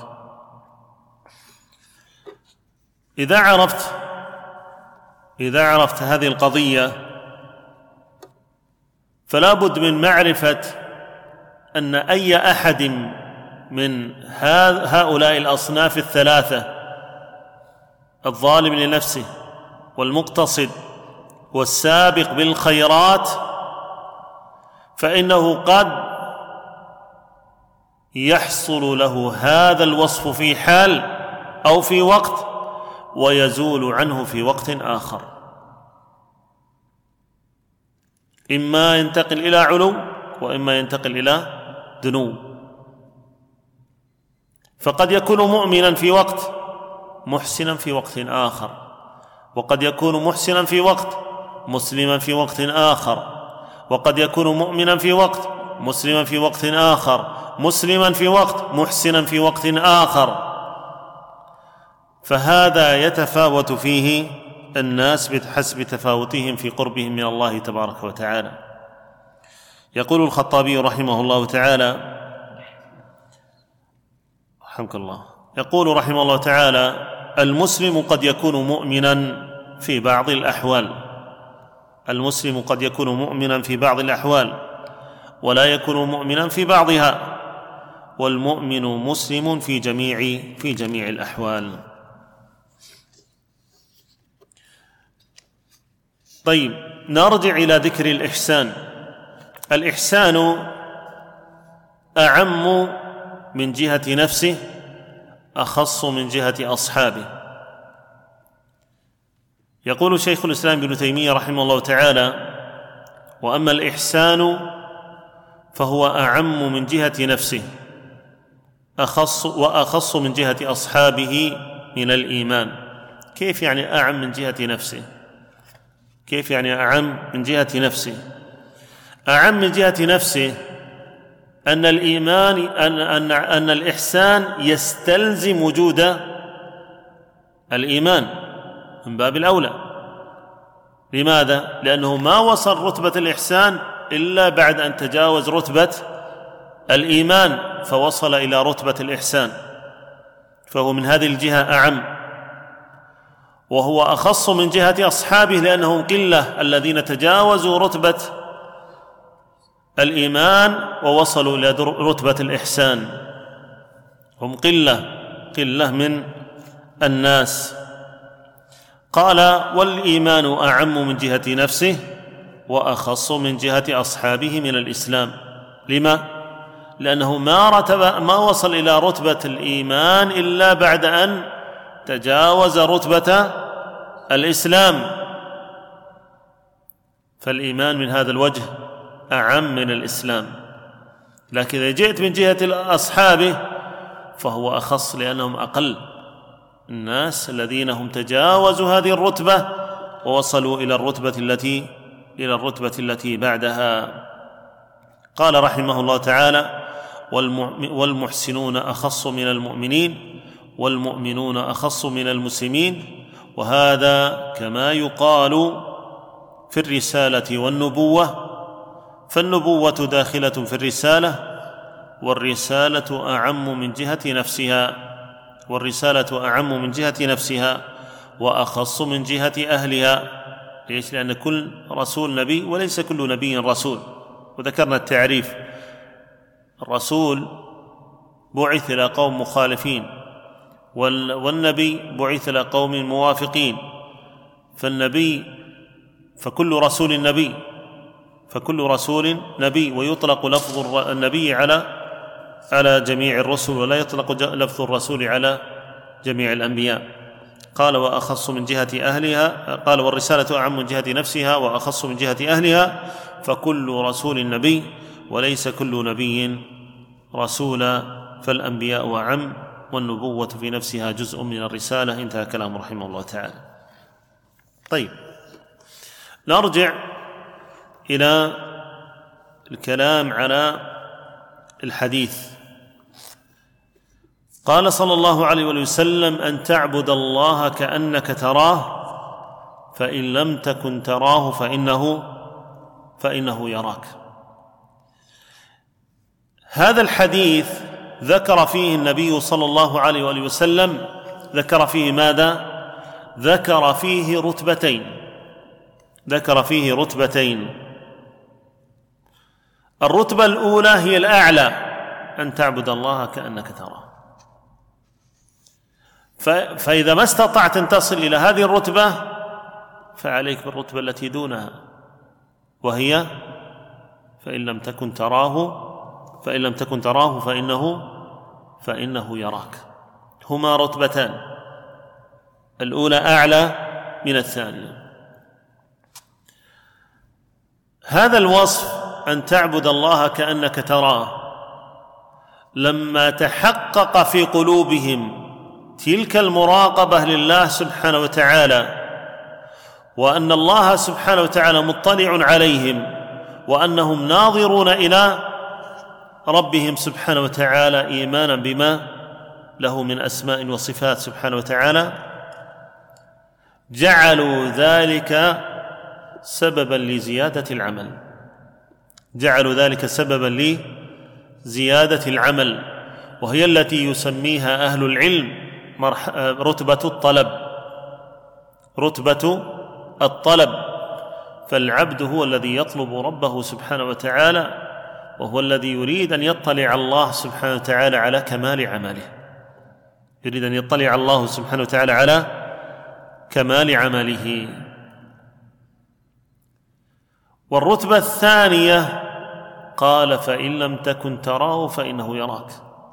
إذا عرفت إذا عرفت هذه القضية فلا بد من معرفة أن أي أحد من هؤلاء الأصناف الثلاثة، الظالم لنفسه والمقتصد والسابق بالخيرات، فإنه قد يحصل له هذا الوصف في حال أو في وقت ويزول عنه في وقت آخر، إما ينتقل إلى علو وإما ينتقل إلى دنو. فقد يكون مؤمنا في وقت، محسنا في وقت آخر، وقد يكون محسنا في وقت، مسلما في وقت آخر، وقد يكون مؤمنا في وقت، مسلما في وقت آخر، مسلما في وقت، محسنا في وقت آخر. فهذا يتفاوت فيه الناس بحسب تفاوتهم في قربهم من الله تبارك وتعالى. يقول الخطابي رحمه الله تعالى رحمك الله يقول رحمه الله تعالى: المسلم قد يكون مؤمنا في بعض الأحوال، المسلم قد يكون مؤمنا في بعض الأحوال ولا يكون مؤمنا في بعضها، والمؤمن مسلم في جميع في جميع الأحوال. طيب، نرجع إلى ذكر الإحسان. الإحسان أعم من جهة نفسه، أخص من جهة أصحابه. يقول شيخ الإسلام ابن تيمية رحمه الله تعالى: وأما الإحسان فهو أعم من جهة نفسه، أخص وأخص من جهة أصحابه من الإيمان. كيف يعني أعم من جهة نفسه؟ كيف يعني أعم من جهة نفسه؟ أعم من جهة نفسه أن الإيمان أن أن أن الإحسان يستلزم وجود الإيمان من باب الأولى. لماذا؟ لأنه ما وصل رتبة الإحسان إلا بعد أن تجاوز رتبة الإيمان فوصل إلى رتبة الإحسان، فهو من هذه الجهة أعم. وهو أخص من جهة أصحابه لأنهم قلة الذين تجاوزوا رتبة الإيمان ووصلوا إلى رتبة الإحسان، هم قلة قلة من الناس. قال: والإيمان أعم من جهة نفسه وأخص من جهة أصحابه من الإسلام. لما؟ لأنه ما رتب ما وصل إلى رتبة الإيمان إلا بعد أن تجاوز رتبة الإسلام، فالإيمان من هذا الوجه أعم من الإسلام. لكن إذا جئت من جهة أصحابه فهو أخص، لأنهم أقل الناس الذين هم تجاوزوا هذه الرتبة ووصلوا إلى الرتبة التي إلى الرتبة التي بعدها. قال رحمه الله تعالى: والمحسنون أخص من المؤمنين والمؤمنون أخص من المسلمين. وهذا كما يقال في الرسالة والنبوة، فالنبوة داخلة في الرسالة، والرسالة أعم من جهة نفسها والرسالة أعم من جهة نفسها وأخص من جهة أهلها. ليش؟ لأن كل رسول نبي وليس كل نبي رسول. وذكرنا التعريف: الرسول بعث إلى قوم مخالفين، والنبي بعث إلى قوم موافقين. فالنبي فكل رسول نبي فكل رسول نبي ويطلق لفظ النبي على على جميع الرسل، ولا يطلق لفظ الرسول على جميع الأنبياء. قال: وأخص من جهة أهلها. قال: والرسالة أعم من جهة نفسها وأخص من جهة أهلها، فكل رسول نبي وليس كل نبي رسولا، فالأنبياء أعم، والنبوة في نفسها جزء من الرسالة. انتهى كلام رحمه الله تعالى. طيب، نرجع إلى الكلام على الحديث. قال صلى الله عليه وسلم: أن تعبد الله كأنك تراه، فإن لم تكن تراه فإنه فإنه يراك. هذا الحديث ذكر فيه النبي صلى الله عليه وآله وسلم ذكر فيه ماذا؟ ذكر فيه رتبتين ذكر فيه رتبتين الرتبة الأولى هي الأعلى، أن تعبد الله كأنك تراه. فإذا ما استطعت أن تصل إلى هذه الرتبة فعليك بالرتبة التي دونها، وهي فإن لم تكن تراه فإن لم تكن تراه فإنه فإنه يراك. هما رتبتان، الأولى أعلى من الثانية. هذا الوصف أن تعبد الله كأنك تراه لما تحقق في قلوبهم تلك المراقبة لله سبحانه وتعالى، وأن الله سبحانه وتعالى مطلع عليهم، وأنهم ناظرون إلى ربهم سبحانه وتعالى إيمانا بما له من أسماء وصفات سبحانه وتعالى، جعلوا ذلك سببا لزيادة العمل جعلوا ذلك سببا لزيادة العمل وهي التي يسميها أهل العلم رتبة الطلب رتبة الطلب فالعبد هو الذي يطلب ربه سبحانه وتعالى، وهو الذي يريد أن يطلع الله سبحانه وتعالى على كمال عمله يريد أن يطلع الله سبحانه وتعالى على كمال عمله. والرتبة الثانية قال فإن لم تكن تراه فإنه يراك،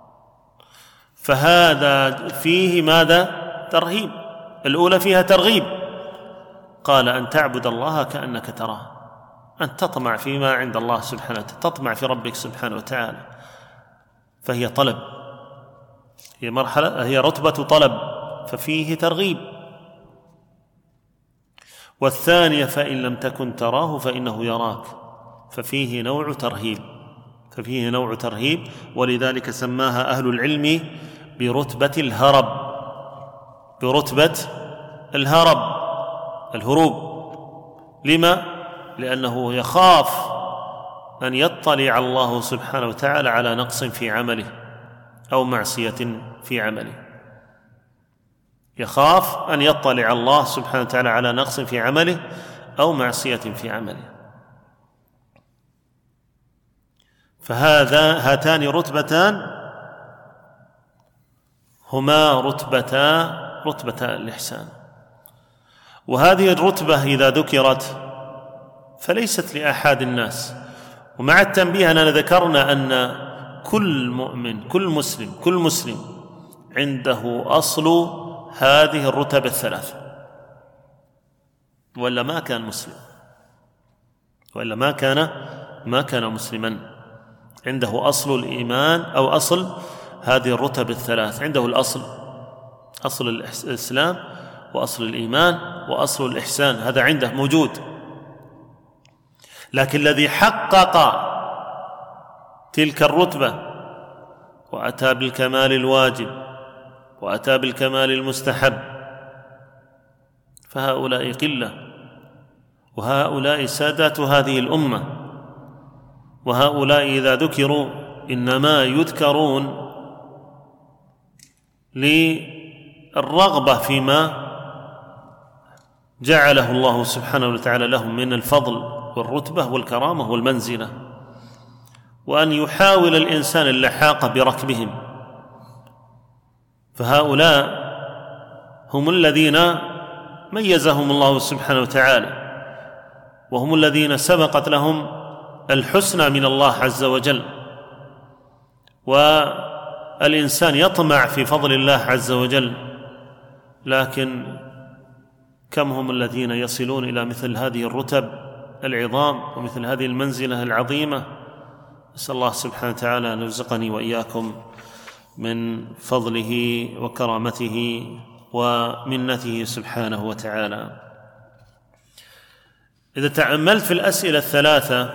فهذا فيه ماذا؟ ترهيب. الأولى فيها ترغيب، قال أن تعبد الله كأنك تراه، أن تطمع فيما عند الله سبحانه وتعالى، تطمع في ربك سبحانه وتعالى، فهي طلب، هي مرحلة، هي رتبة طلب، ففيه ترغيب. والثانية فإن لم تكن تراه فإنه يراك، ففيه نوع ترهيب ففيه نوع ترهيب ولذلك سماها أهل العلم برتبة الهرب برتبة الهرب الهروب. لما؟ لأنه يخاف أن يطلع الله سبحانه وتعالى على نقص في عمله أو معصية في عمله، يخاف أن يطلع الله سبحانه وتعالى على نقص في عمله أو معصية في عمله. فهذا هاتان رتبتان هما رتبتا رتبتا الإحسان. وهذه الرتبة إذا ذكرت فليست لأحد الناس، ومع التنبيه أننا ذكرنا أن كل مؤمن كل مسلم كل مسلم عنده أصل هذه الرتب الثلاثة، وإلا ما كان مسلم وإلا ما كان ما كان مسلما. عنده أصل الإيمان أو أصل هذه الرتب الثلاث، عنده الأصل أصل الإسلام وأصل الإيمان وأصل الإحسان، هذا عنده موجود. لكن الذي حقق تلك الرتبة وأتى بالكمال الواجب وأتى بالكمال المستحب فهؤلاء قلة، وهؤلاء سادات هذه الأمة، وهؤلاء إذا ذكروا إنما يذكرون للرغبة فيما جعله الله سبحانه وتعالى لهم من الفضل والرتبة والكرامة والمنزلة، وأن يحاول الإنسان اللحاق بركبهم. فهؤلاء هم الذين ميزهم الله سبحانه وتعالى، وهم الذين سبقت لهم الحسنى من الله عز وجل. والإنسان يطمع في فضل الله عز وجل، لكن كم هم الذين يصلون إلى مثل هذه الرتب العظام ومثل هذه المنزلة العظيمة. أسأل الله سبحانه وتعالى أن يرزقني وإياكم من فضله وكرامته ومنته سبحانه وتعالى. إذا تأملت في الأسئلة الثلاثة،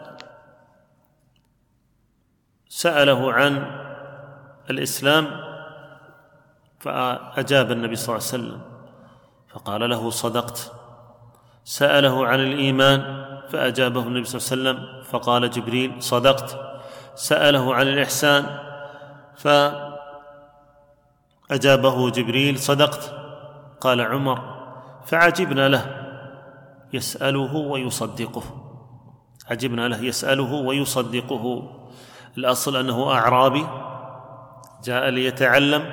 سأله عن الإسلام فأجاب النبي صلى الله عليه وسلم فقال له صدقت. سأله عن الإيمان فأجابه النبي صلى الله عليه وسلم فقال جبريل صدقت. سأله عن الإحسان فأجابه جبريل صدقت. قال عمر فعجبنا له يسأله ويصدقه، عجبنا له يسأله ويصدقه. الأصل أنه أعرابي جاء ليتعلم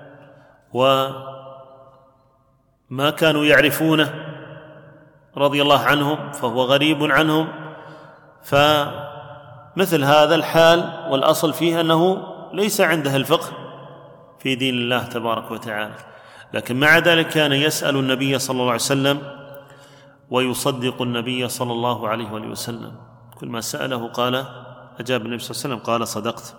وما كانوا يعرفونه رضي الله عنهم، فهو غريب عنهم، فمثل هذا الحال والأصل فيه أنه ليس عنده الفقه في دين الله تبارك وتعالى، لكن مع ذلك كان يسأل النبي صلى الله عليه وسلم ويصدق النبي صلى الله عليه وآله وسلم. كل ما سأله قال أجاب النبي صلى الله عليه وسلم قال صدقت.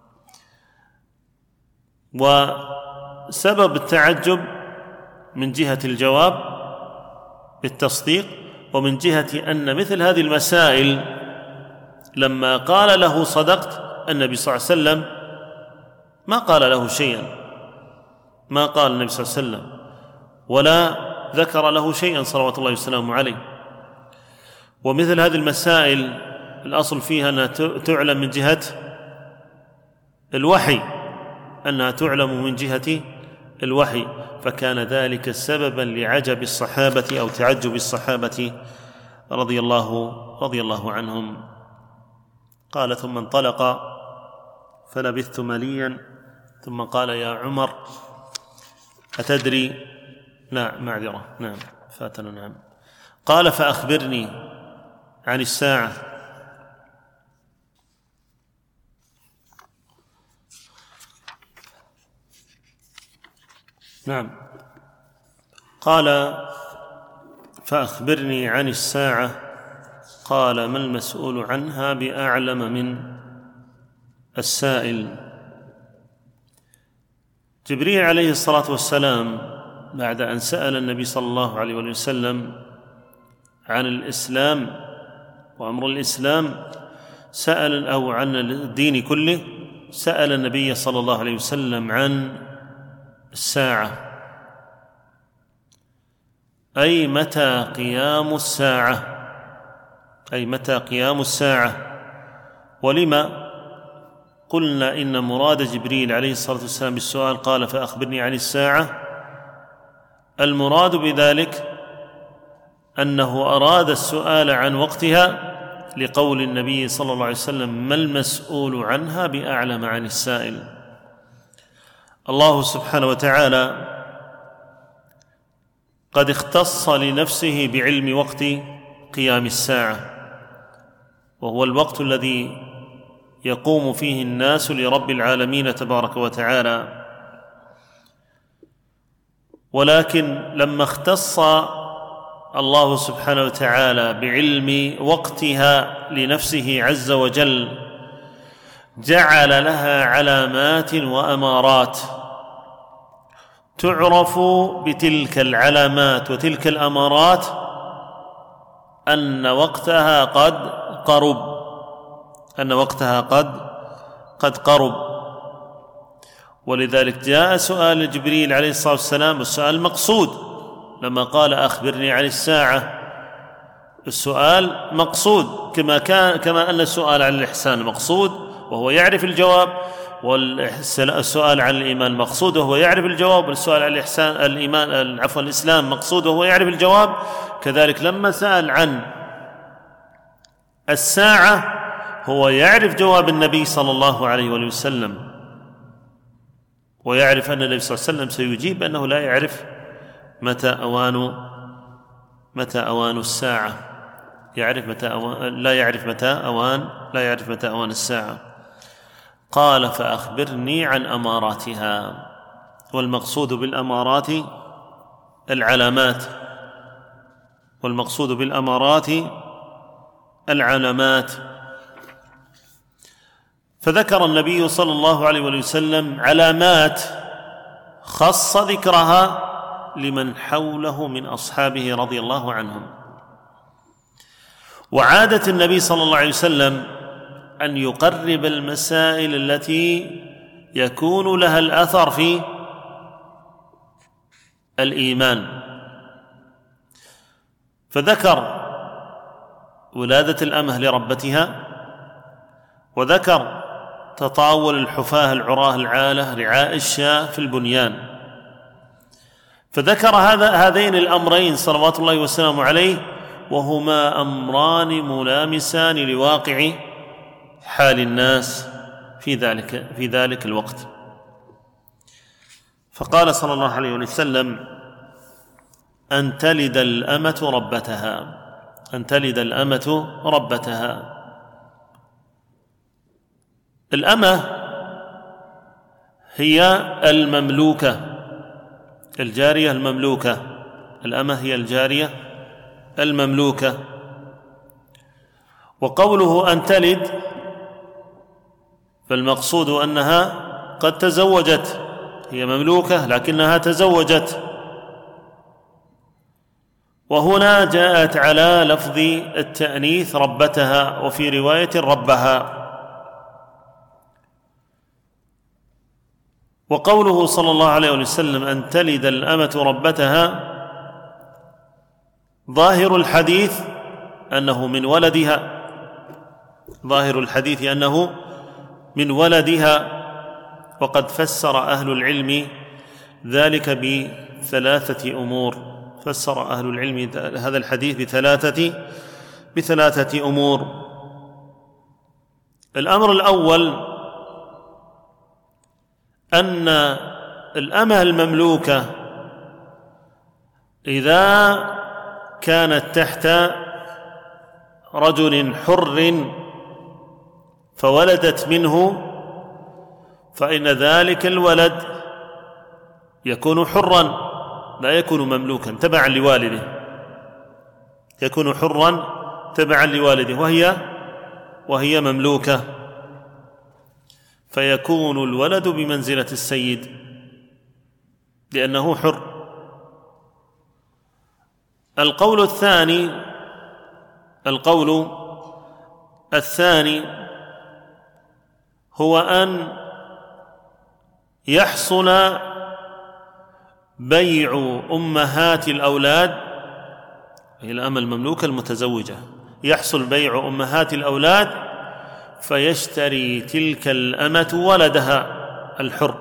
وسبب التعجب من جهة الجواب بالتصديق، ومن جهة أن مثل هذه المسائل لما قال له صدقت النبي صلى الله عليه وسلم ما قال له شيئا، ما قال النبي صلى الله عليه وسلم ولا ذكر له شيئا صلوات الله وسلامه عليه. ومثل هذه المسائل الأصل فيها أنها تعلم من جهة الوحي، أنها تعلم من جهة الوحي، فكان ذلك سببا لعجب الصحابة أو تعجب الصحابة رضي الله رضي الله عنهم. قال ثم انطلق فلبثت مليا ثم قال يا عمر أتدري؟ لا معذرة، نعم فاتنا، نعم. قال فأخبرني عن الساعة. نعم قال فأخبرني عن الساعة. قال ما المسؤول عنها بأعلم من السائل. جبريل عليه الصلاة والسلام بعد أن سأل النبي صلى الله عليه وسلم عن الإسلام وأمر الإسلام، سأل أو عن الدين كله، سأل النبي صلى الله عليه وسلم عن الساعة، أي متى قيام الساعة، أي متى قيام الساعة. ولما قلنا إن مراد جبريل عليه الصلاة والسلام بالسؤال قال فأخبرني عن الساعة، المراد بذلك أنه أراد السؤال عن وقتها لقول النبي صلى الله عليه وسلم ما المسؤول عنها بأعلم عن السائل. الله سبحانه وتعالى قد اختص لنفسه بعلم وقت قيام الساعة، وهو الوقت الذي يقوم فيه الناس لرب العالمين تبارك وتعالى. ولكن لما اختص الله سبحانه وتعالى بعلم وقتها لنفسه عز وجل جعل لها علامات وأمارات تعرف بتلك العلامات وتلك الأمارات أن وقتها قد قرب، أن وقتها قد قد قرب. ولذلك جاء سؤال جبريل عليه الصلاة والسلام، السؤال مقصود لما قال أخبرني عن الساعة، السؤال مقصود كما كان كما أن السؤال عن الإحسان مقصود وهو يعرف الجواب، والسؤال عن الإيمان مقصود وهو يعرف الجواب، والسؤال عن الإحسان الإيمان عفوا الإسلام مقصود وهو يعرف الجواب. كذلك لما سأل عن الساعة هو يعرف جواب النبي صلى الله عليه وسلم، ويعرف أن النبي صلى الله عليه وسلم سيجيب أنه لا يعرف متى أوان متى أوان الساعة، يعرف متى أوان لا يعرف متى أوان لا يعرف متى أوان الساعة. قال فأخبرني عن أماراتها، والمقصود بالأمارات العلامات، والمقصود بالأمارات العلامات. فذكر النبي صلى الله عليه وسلم علامات خص ذكرها لمن حوله من أصحابه رضي الله عنهم. وعادة النبي صلى الله عليه وسلم أن يقرب المسائل التي يكون لها الأثر في الإيمان، فذكر ولادة الأمة لربتها، وذكر تطاول الحفاة العراه العالة رعاء الشاة في البنيان، فذكر هذا هذين الأمرين صلوات الله وسلامه عليه، وهما أمران ملامسان لواقع حال الناس في ذلك في ذلك الوقت. فقال صلى الله عليه وسلم: أن تلد الأمة ربتها، أن تلد الأمة ربتها. الأمة هي المملوكة، الجارية المملوكة. الأمة هي الجارية المملوكة. وقوله أن تلد فالمقصود أنها قد تزوجت، هي مملوكة لكنها تزوجت. وهنا جاءت على لفظ التأنيث ربتها، وفي رواية ربها. وقوله صلى الله عليه وسلم أن تلد الأمة ربتها، ظاهر الحديث أنه من ولدها، ظاهر الحديث أنه من ولدها. وقد فسر أهل العلم ذلك بثلاثة أمور، فسر أهل العلم هذا الحديث بثلاثة بثلاثة أمور. الأمر الأول أن الأمة المملوكة إذا كانت تحت رجل حر فولدت منه، فإن ذلك الولد يكون حرا لا يكون مملوكا تبعا لوالده، يكون حرا تبعا لوالده، وهي وهي مملوكة، فيكون الولد بمنزلة السيد لأنه حر. القول الثاني القول الثاني هو أن يحصل بيع أمهات الأولاد، هي الأمة المملوكة المتزوجة، يحصل بيع أمهات الأولاد فيشتري تلك الأمة ولدها الحر،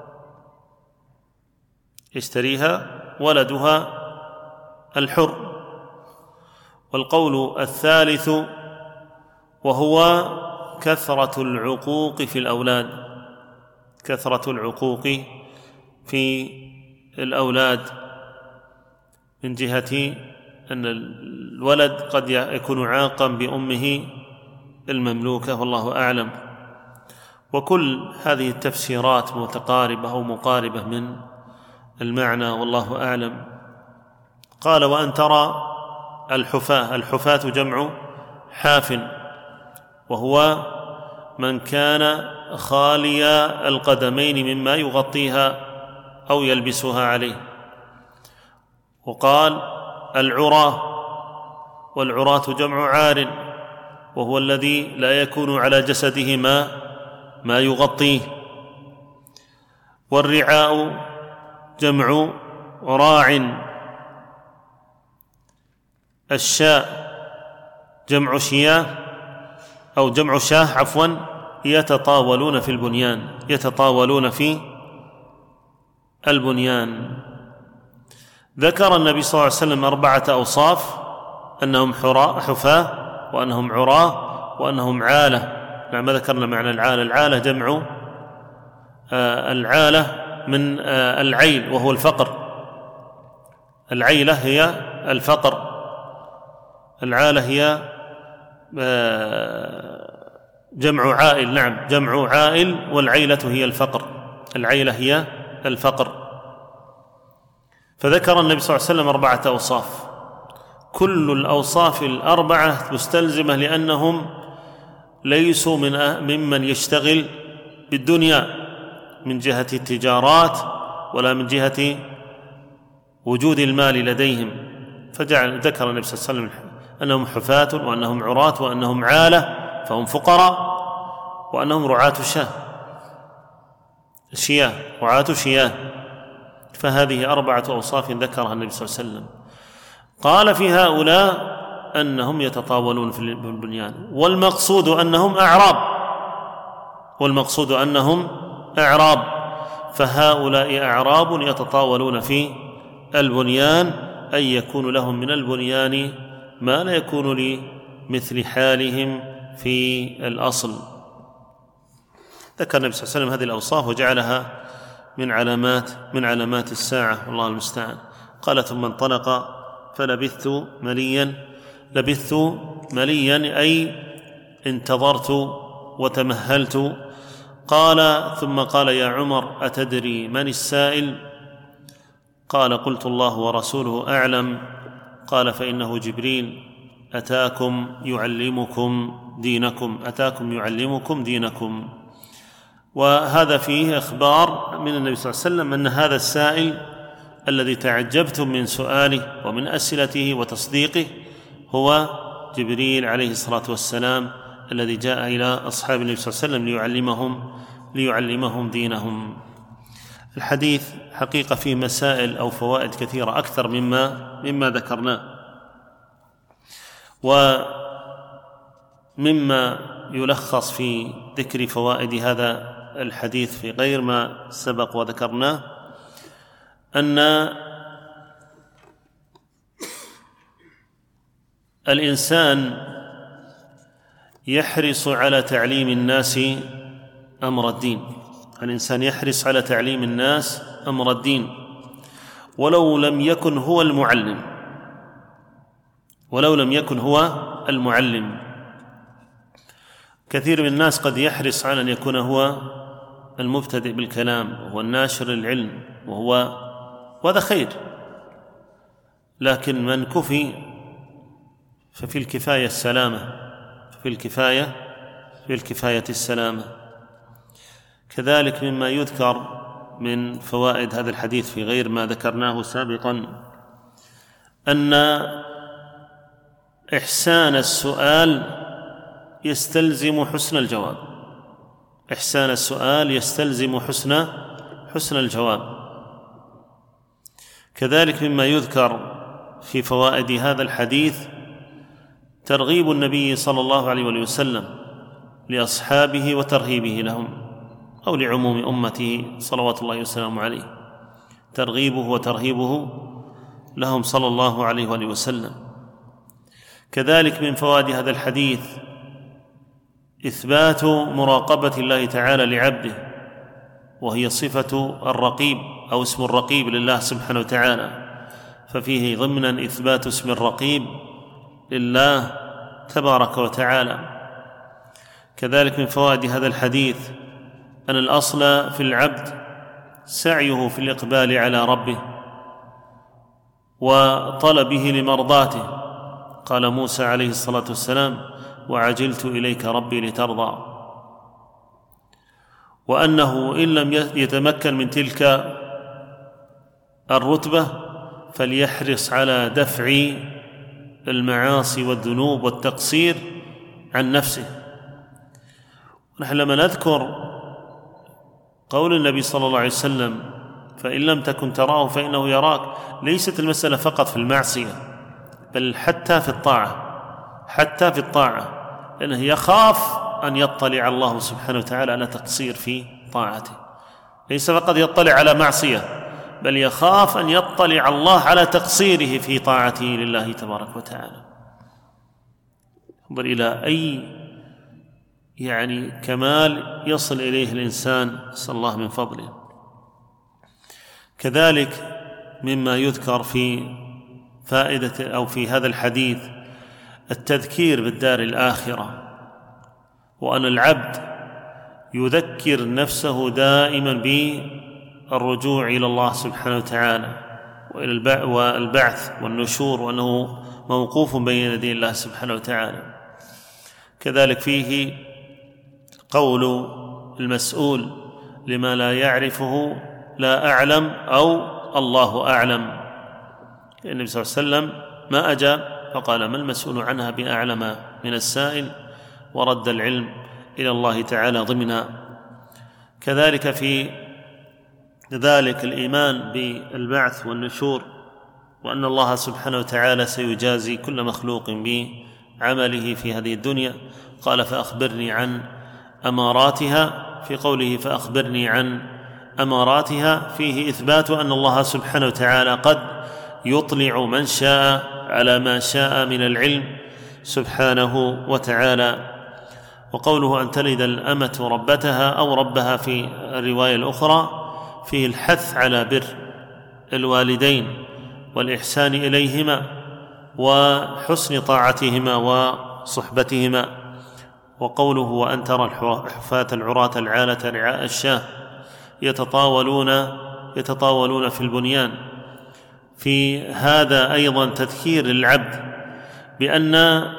يشتريها ولدها الحر. والقول الثالث وهو كثرة العقوق في الأولاد، كثرة العقوق في الأولاد من جهة أن الولد قد يكون عاقا بأمه المملوكة، والله أعلم. وكل هذه التفسيرات متقاربة أو مقاربة من المعنى، والله أعلم. قال: وأن ترى الحفاة، الحفاة جمع حاف، وهو من كان خالي القدمين مما يغطيها أو يلبسها عليه. وقال: العراه، والعراة جمع عار، وهو الذي لا يكون على جسده ما ما يغطيه. والرعاء جمع راع. الشاء جمع شياه أو جمع شاه عفوا، يتطاولون في البنيان، يتطاولون في البنيان. ذكر النبي صلى الله عليه وسلم أربعة أوصاف: أنهم حفاة، وأنهم عراة، وأنهم عالة. نعم، ذكرنا معنى العالة. العالة جمع آه العالة من آه العيل، وهو الفقر. العيلة هي الفقر، العالة هي آه جمع عائل. نعم، جمع عائل، والعيلة هي الفقر، العيلة هي الفقر. فذكر النبي صلى الله عليه وسلم أربعة أوصاف، كل الأوصاف الأربعة مستلزمة، لأنهم ليسوا من ممن يشتغل بالدنيا من جهة التجارات ولا من جهة وجود المال لديهم. فجعل ذكر النبي صلى الله عليه وسلم أنهم حفاة، وأنهم عراة، وأنهم عالة، فهم فقراء، وأنهم رعاة الشاه شياه رعاة شياه. فهذه أربعة أوصاف ذكرها النبي صلى الله عليه وسلم. قال في هؤلاء أنهم يتطاولون في البنيان، والمقصود أنهم أعراب، والمقصود أنهم أعراب فهؤلاء أعراب يتطاولون في البنيان، أي يكون لهم من البنيان ما لا يكون لمثل حالهم في الأصل. ذكر النبي صلى الله عليه وسلم هذه الأوصاف وجعلها من علامات من علامات الساعة والله المستعان. قال ثم انطلق فلبثت مليا لبثت مليا أي انتظرت وتمهلت. قال ثم قال يا عمر أتدري من السائل؟ قال قلت الله ورسوله أعلم. قال فإنه جبريل أتاكم يعلمكم دينكم أتاكم يعلمكم دينكم. وهذا فيه إخبار من النبي صلى الله عليه وسلم أن هذا السائل الذي تعجبتم من سؤاله ومن أسئلته وتصديقه هو جبريل عليه الصلاة والسلام الذي جاء إلى أصحاب النبي صلى الله عليه وسلم ليعلمهم ليعلمهم دينهم. الحديث حقيقة فيه مسائل أو فوائد كثيرة أكثر مما مما ذكرناه. ومما يلخص في ذكر فوائد هذا الحديث في غير ما سبق وذكرناه أن الإنسان يحرص على تعليم الناس أمر الدين. الإنسان يحرص على تعليم الناس أمر الدين ولو لم يكن هو المعلم ولو لم يكن هو المعلم. كثير من الناس قد يحرص على أن يكون هو المبتدئ بالكلام وهو الناشر للعلم وهو وهذا خير، لكن من كفي ففي الكفاية السلامة في الكفاية في الكفاية السلامة. كذلك مما يذكر من فوائد هذا الحديث في غير ما ذكرناه سابقا أن إحسان السؤال يستلزم حسن الجواب. إحسان السؤال يستلزم حسن حسن الجواب. كذلك مما يذكر في فوائد هذا الحديث ترغيب النبي صلى الله عليه وسلم لأصحابه وترهيبه لهم أو لعموم أمته صلوات الله وسلامه عليه، ترغيبه وترهيبه لهم صلى الله عليه وسلم. كذلك من فوائد هذا الحديث إثبات مراقبة الله تعالى لعبده، وهي صفة الرقيب أو اسم الرقيب لله سبحانه وتعالى، ففيه ضمنا إثبات اسم الرقيب لله تبارك وتعالى. كذلك من فوائد هذا الحديث أن الأصل في العبد سعيه في الإقبال على ربه وطلبه لمرضاته. قال موسى عليه الصلاة والسلام وعجلت إليك ربي لترضى. وأنه إن لم يتمكن من تلك الرتبة فليحرص على دفع المعاصي والذنوب والتقصير عن نفسه. نحن لما نذكر قول النبي صلى الله عليه وسلم فإن لم تكن تراه فإنه يراك، ليست المسألة فقط في المعصية بل حتى في الطاعة حتى في الطاعة لأنه يخاف أن يطلع الله سبحانه وتعالى على تقصير في طاعته. ليس فقط يطلع على معصية بل يخاف أن يطلع الله على تقصيره في طاعته لله تبارك وتعالى. انظر إلى أي يعني كمال يصل إليه الإنسان، نسأل الله من فضله. كذلك مما يذكر في فائدة أو في هذا الحديث التذكير بالدار الآخرة، وأن العبد يذكر نفسه دائما بالرجوع إلى الله سبحانه وتعالى وإلى والبعث والنشور، وأنه موقوف بين يدي الله سبحانه وتعالى. كذلك فيه قول المسؤول لما لا يعرفه لا أعلم أو الله أعلم. النبي صلى الله عليه وسلم ما أجاب فقال ما المسؤول عنها بأعلم من السائل، ورد العلم إلى الله تعالى ضمنا. كذلك في ذلك الإيمان بالبعث والنشور، وأن الله سبحانه وتعالى سيجازي كل مخلوق بعمله في هذه الدنيا. قال فأخبرني عن أماراتها، في قوله فأخبرني عن أماراتها فيه إثبات أن الله سبحانه وتعالى قد يطلع من شاء على ما شاء من العلم سبحانه وتعالى. وقوله أن تلد الأمة ربتها أو ربها في الرواية الأخرى فيه الحث على بر الوالدين والإحسان إليهما وحسن طاعتهما وصحبتهما. وقوله وأن ترى الحفاة العراة العالة رعاء الشاة يتطاولون يتطاولون في البنيان، في هذا أيضا تذكير للعبد بأن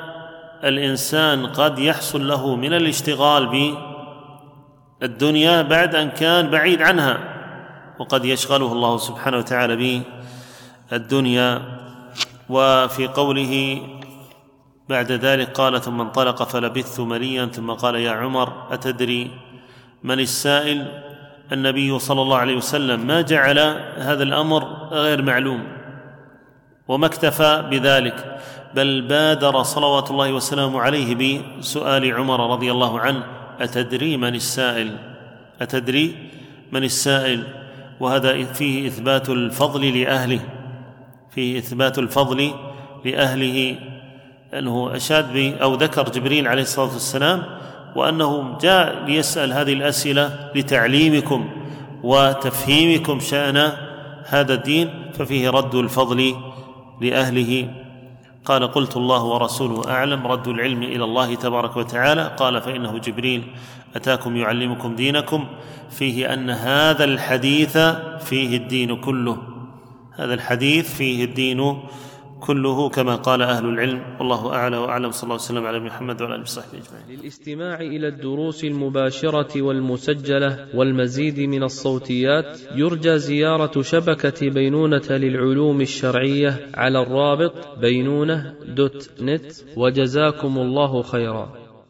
الإنسان قد يحصل له من الاشتغال بالدنيا بعد أن كان بعيد عنها، وقد يشغله الله سبحانه وتعالى بالدنيا. وفي قوله بعد ذلك قال ثم انطلق فلبثت مليا ثم قال يا عمر أتدري من السائل؟ النبي صلى الله عليه وسلم ما جعل هذا الأمر غير معلوم وما اكتفى بذلك، بل بادر صلوات الله وسلامه عليه بسؤال عمر رضي الله عنه أتدري من السائل؟ أتدري من السائل؟ وهذا فيه إثبات الفضل لأهله، فيه إثبات الفضل لأهله، أنه أشاد أو ذكر جبريل عليه الصلاة والسلام وأنه جاء ليسأل هذه الأسئلة لتعليمكم وتفهيمكم شأن هذا الدين، ففيه رد الفضل لأهله. قال قلت الله ورسوله أعلم، رد العلم إلى الله تبارك وتعالى. قال فإنه جبريل أتاكم يعلمكم دينكم، فيه أن هذا الحديث فيه الدين كله، هذا الحديث فيه الدين كله كما قال أهل العلم، والله أعلى وأعلم. صلى الله عليه وسلم على محمد وعلى آله وصحبه أجمعين. للاستماع إلى الدروس المباشرة والمسجلة والمزيد من الصوتيات يرجى زيارة شبكة بينونة للعلوم الشرعية على الرابط بينونة دوت نت، وجزاكم الله خيرا.